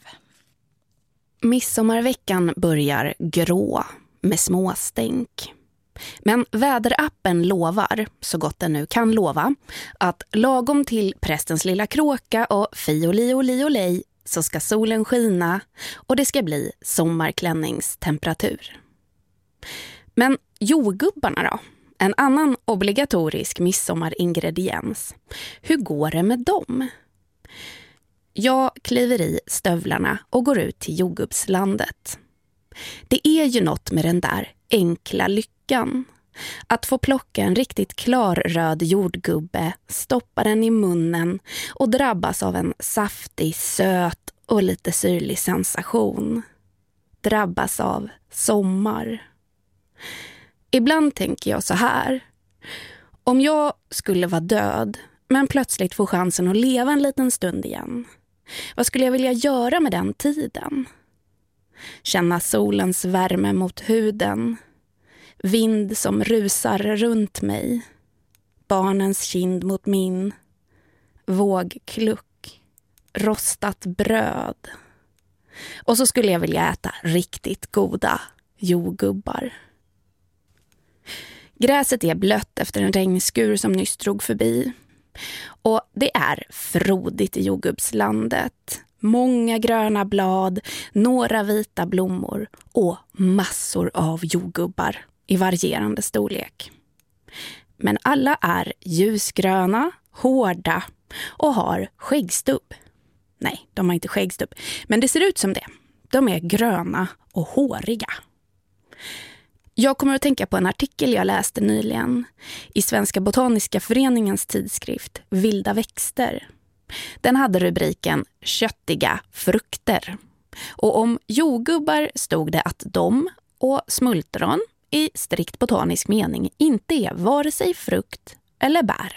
Midsommarveckan börjar grå med småstänk. Men väderappen lovar, så gott den nu kan lova, att lagom till prästens lilla kråka och fioli och li och lej så ska solen skina och det ska bli sommarklänningstemperatur. Men jordgubbarna då? En annan obligatorisk midsommaringrediens. Hur går det med dem? Jag kliver i stövlarna och går ut till jordgubbslandet. Det är ju något med den där enkla lyckan. Att få plocka en riktigt klar röd jordgubbe, stoppa den i munnen och drabbas av en saftig, söt och lite syrlig sensation. Drabbas av sommar. Ibland tänker jag så här. Om jag skulle vara död men plötsligt få chansen att leva en liten stund igen. Vad skulle jag vilja göra med den tiden? Känna solens värme mot huden. Vind som rusar runt mig. Barnens kind mot min. Vågkluck. Rostat bröd. Och så skulle jag vilja äta riktigt goda jordgubbar. Gräset är blött efter en regnskur som nyss drog förbi. Och det är frodigt i jordgubbslandet. Många gröna blad, några vita blommor och massor av jordgubbar i varierande storlek. Men alla är ljusgröna, hårda och har skäggstubb. Nej, de har inte skäggstubb, men det ser ut som det. De är gröna och håriga. Jag kommer att tänka på en artikel jag läste nyligen i Svenska Botaniska Föreningens tidskrift Vilda växter. Den hade rubriken Köttiga frukter. Och om jordgubbar stod det att de och smultron i strikt botanisk mening inte är vare sig frukt eller bär.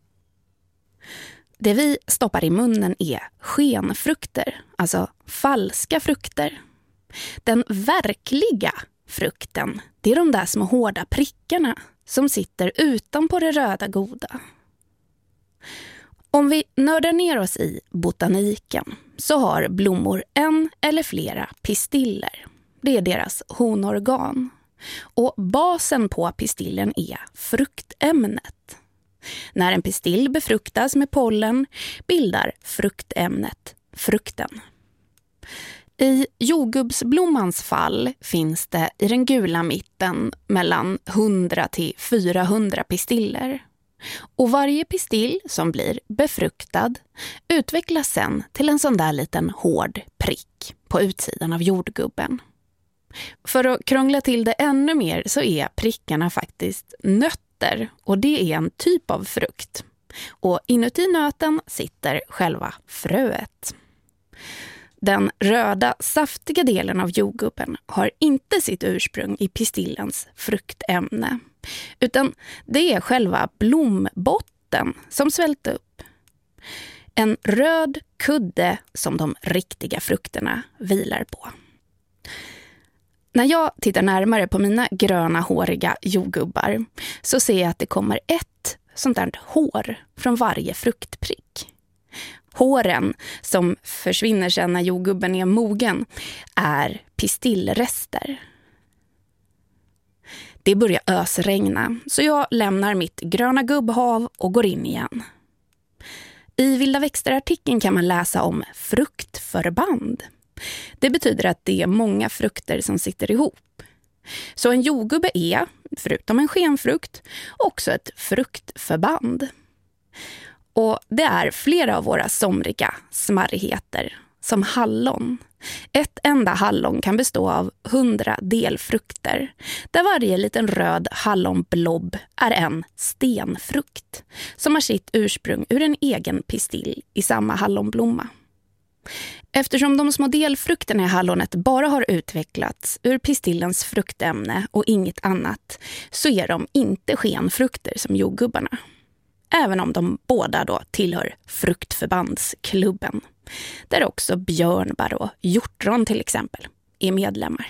Det vi stoppar i munnen är skenfrukter, alltså falska frukter. Den verkliga frukten, det är de där små hårda prickarna som sitter utanpå det röda goda. Om vi nördar ner oss i botaniken så har blommor en eller flera pistiller. Det är deras honorgan. Och basen på pistillen är fruktämnet. När en pistill befruktas med pollen bildar fruktämnet frukten. I jordgubbsblommans fall finns det i den gula mitten mellan hundra till fyrahundra pistiller. Och varje pistill som blir befruktad utvecklas sen till en sån där liten hård prick på utsidan av jordgubben. För att krångla till det ännu mer så är prickarna faktiskt nötter, och det är en typ av frukt. Och inuti nöten sitter själva fröet. Den röda, saftiga delen av jordgubben har inte sitt ursprung i pistillens fruktämne, utan det är själva blombotten som svällt upp. En röd kudde som de riktiga frukterna vilar på. När jag tittar närmare på mina gröna håriga jordgubbar så ser jag att det kommer ett sånt där hår från varje fruktprick. Håren som försvinner sedan när jordgubben är mogen är pistillrester. Det börjar ösregna så jag lämnar mitt gröna gubbhav och går in igen. I Vilda växter-artikeln kan man läsa om fruktförband. Det betyder att det är många frukter som sitter ihop. Så en jordgubbe är, förutom en skenfrukt, också ett fruktförband. Och det är flera av våra somriga smarrigheter, som hallon. Ett enda hallon kan bestå av hundra delfrukter, där varje liten röd hallonblobb är en stenfrukt, som har sitt ursprung ur en egen pistill i samma hallonblomma. Eftersom de små delfrukterna i hallonet bara har utvecklats ur pistillens fruktämne och inget annat, så är de inte skenfrukter som jordgubbarna. Även om de båda då tillhör fruktförbandsklubben, där också björnbär och hjortron till exempel är medlemmar.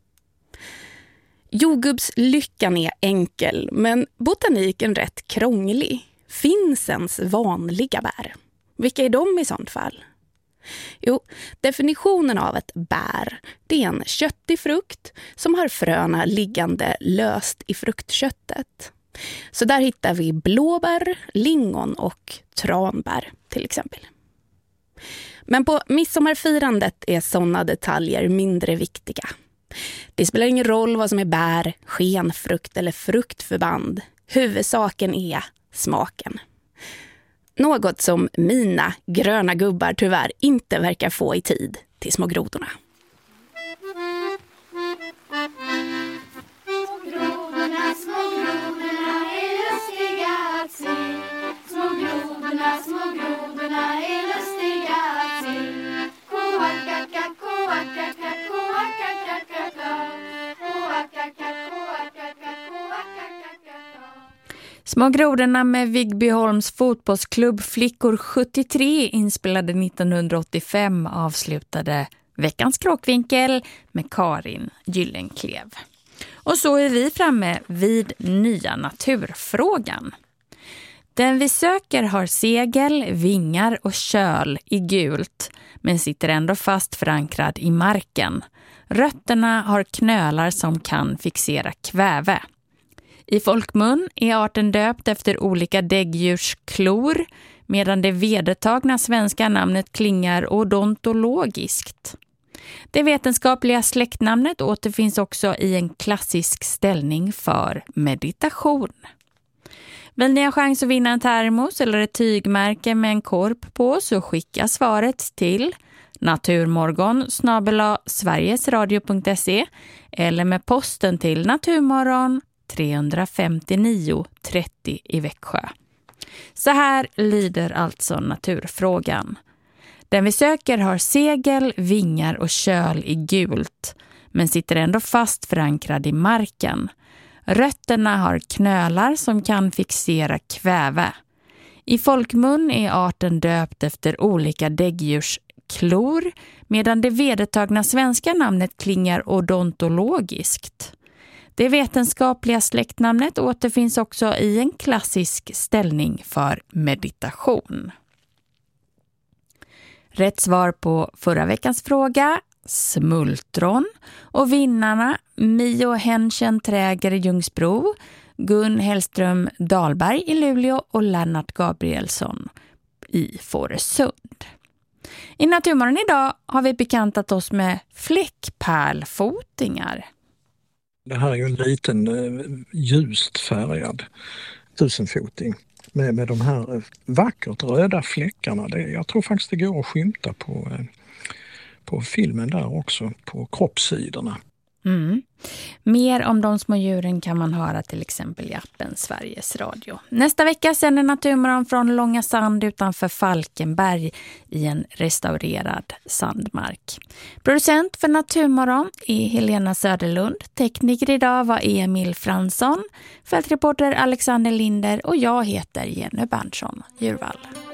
Jordgubbslyckan är enkel, men botaniken rätt krånglig. Finns ens vanliga bär? Vilka är de i sånt fall? Jo, definitionen av ett bär, det är en köttig frukt som har fröna liggande löst i fruktköttet. Så där hittar vi blåbär, lingon och tranbär till exempel. Men på midsommarfirandet är sådana detaljer mindre viktiga. Det spelar ingen roll vad som är bär, skenfrukt eller fruktförband. Huvudsaken är smaken. Något som mina gröna gubbar tyvärr inte verkar få i tid till små grodorna. Små grodorna med Vigbyholms fotbollsklubb Flickor sjuttiotre inspelade nittonhundraåttiofem avslutade veckans Kråkvinkel med Karin Gyllenklev. Och så är vi framme vid nya naturfrågan. Den vi söker har segel, vingar och köl i gult, men sitter ändå fast förankrad i marken. Rötterna har knölar som kan fixera kväve. I folkmun är arten döpt efter olika däggdjursklor, medan det vedertagna svenska namnet klingar odontologiskt. Det vetenskapliga släktnamnet återfinns också i en klassisk ställning för meditation. Vill ni ha chans att vinna en termos eller ett tygmärke med en korp på, så skicka svaret till naturmorgon snabel-a sverigesradio punkt se eller med posten till Naturmorgon trehundrafemtionio trettio i Växjö. Så här lyder alltså naturfrågan. Den vi söker har segel, vingar och köl i gult, men sitter ändå fast förankrad i marken. Rötterna har knölar som kan fixera kväve. I folkmun är arten döpt efter olika däggdjurs klor, medan det vedertagna svenska namnet klingar odontologiskt. Det vetenskapliga släktnamnet återfinns också i en klassisk ställning för meditation. Rätt svar på förra veckans fråga, smultron, och vinnarna Mio Henschen Träger i Ljungsbro, Gun Hellström Dahlberg i Luleå och Lennart Gabrielsson i Fårösund. I Naturmorgon idag har vi bekantat oss med fläckpärlfotingar. Det här är ju en liten ljust färgad tusenfoting med, med de här vackert röda fläckarna. Det, jag tror faktiskt det går att skymta på, på filmen där också, på kroppssidorna. Mm. Mer om de små djuren kan man höra till exempel i appen Sveriges Radio. Nästa vecka sänder Naturmorgon från Långa Sand utanför Falkenberg i en restaurerad sandmark. Producent för Naturmorgon är Helena Söderlund. Tekniker idag var Emil Fransson. Fältreporter Alexander Linder och jag heter Jenny Berntsson Djurvall.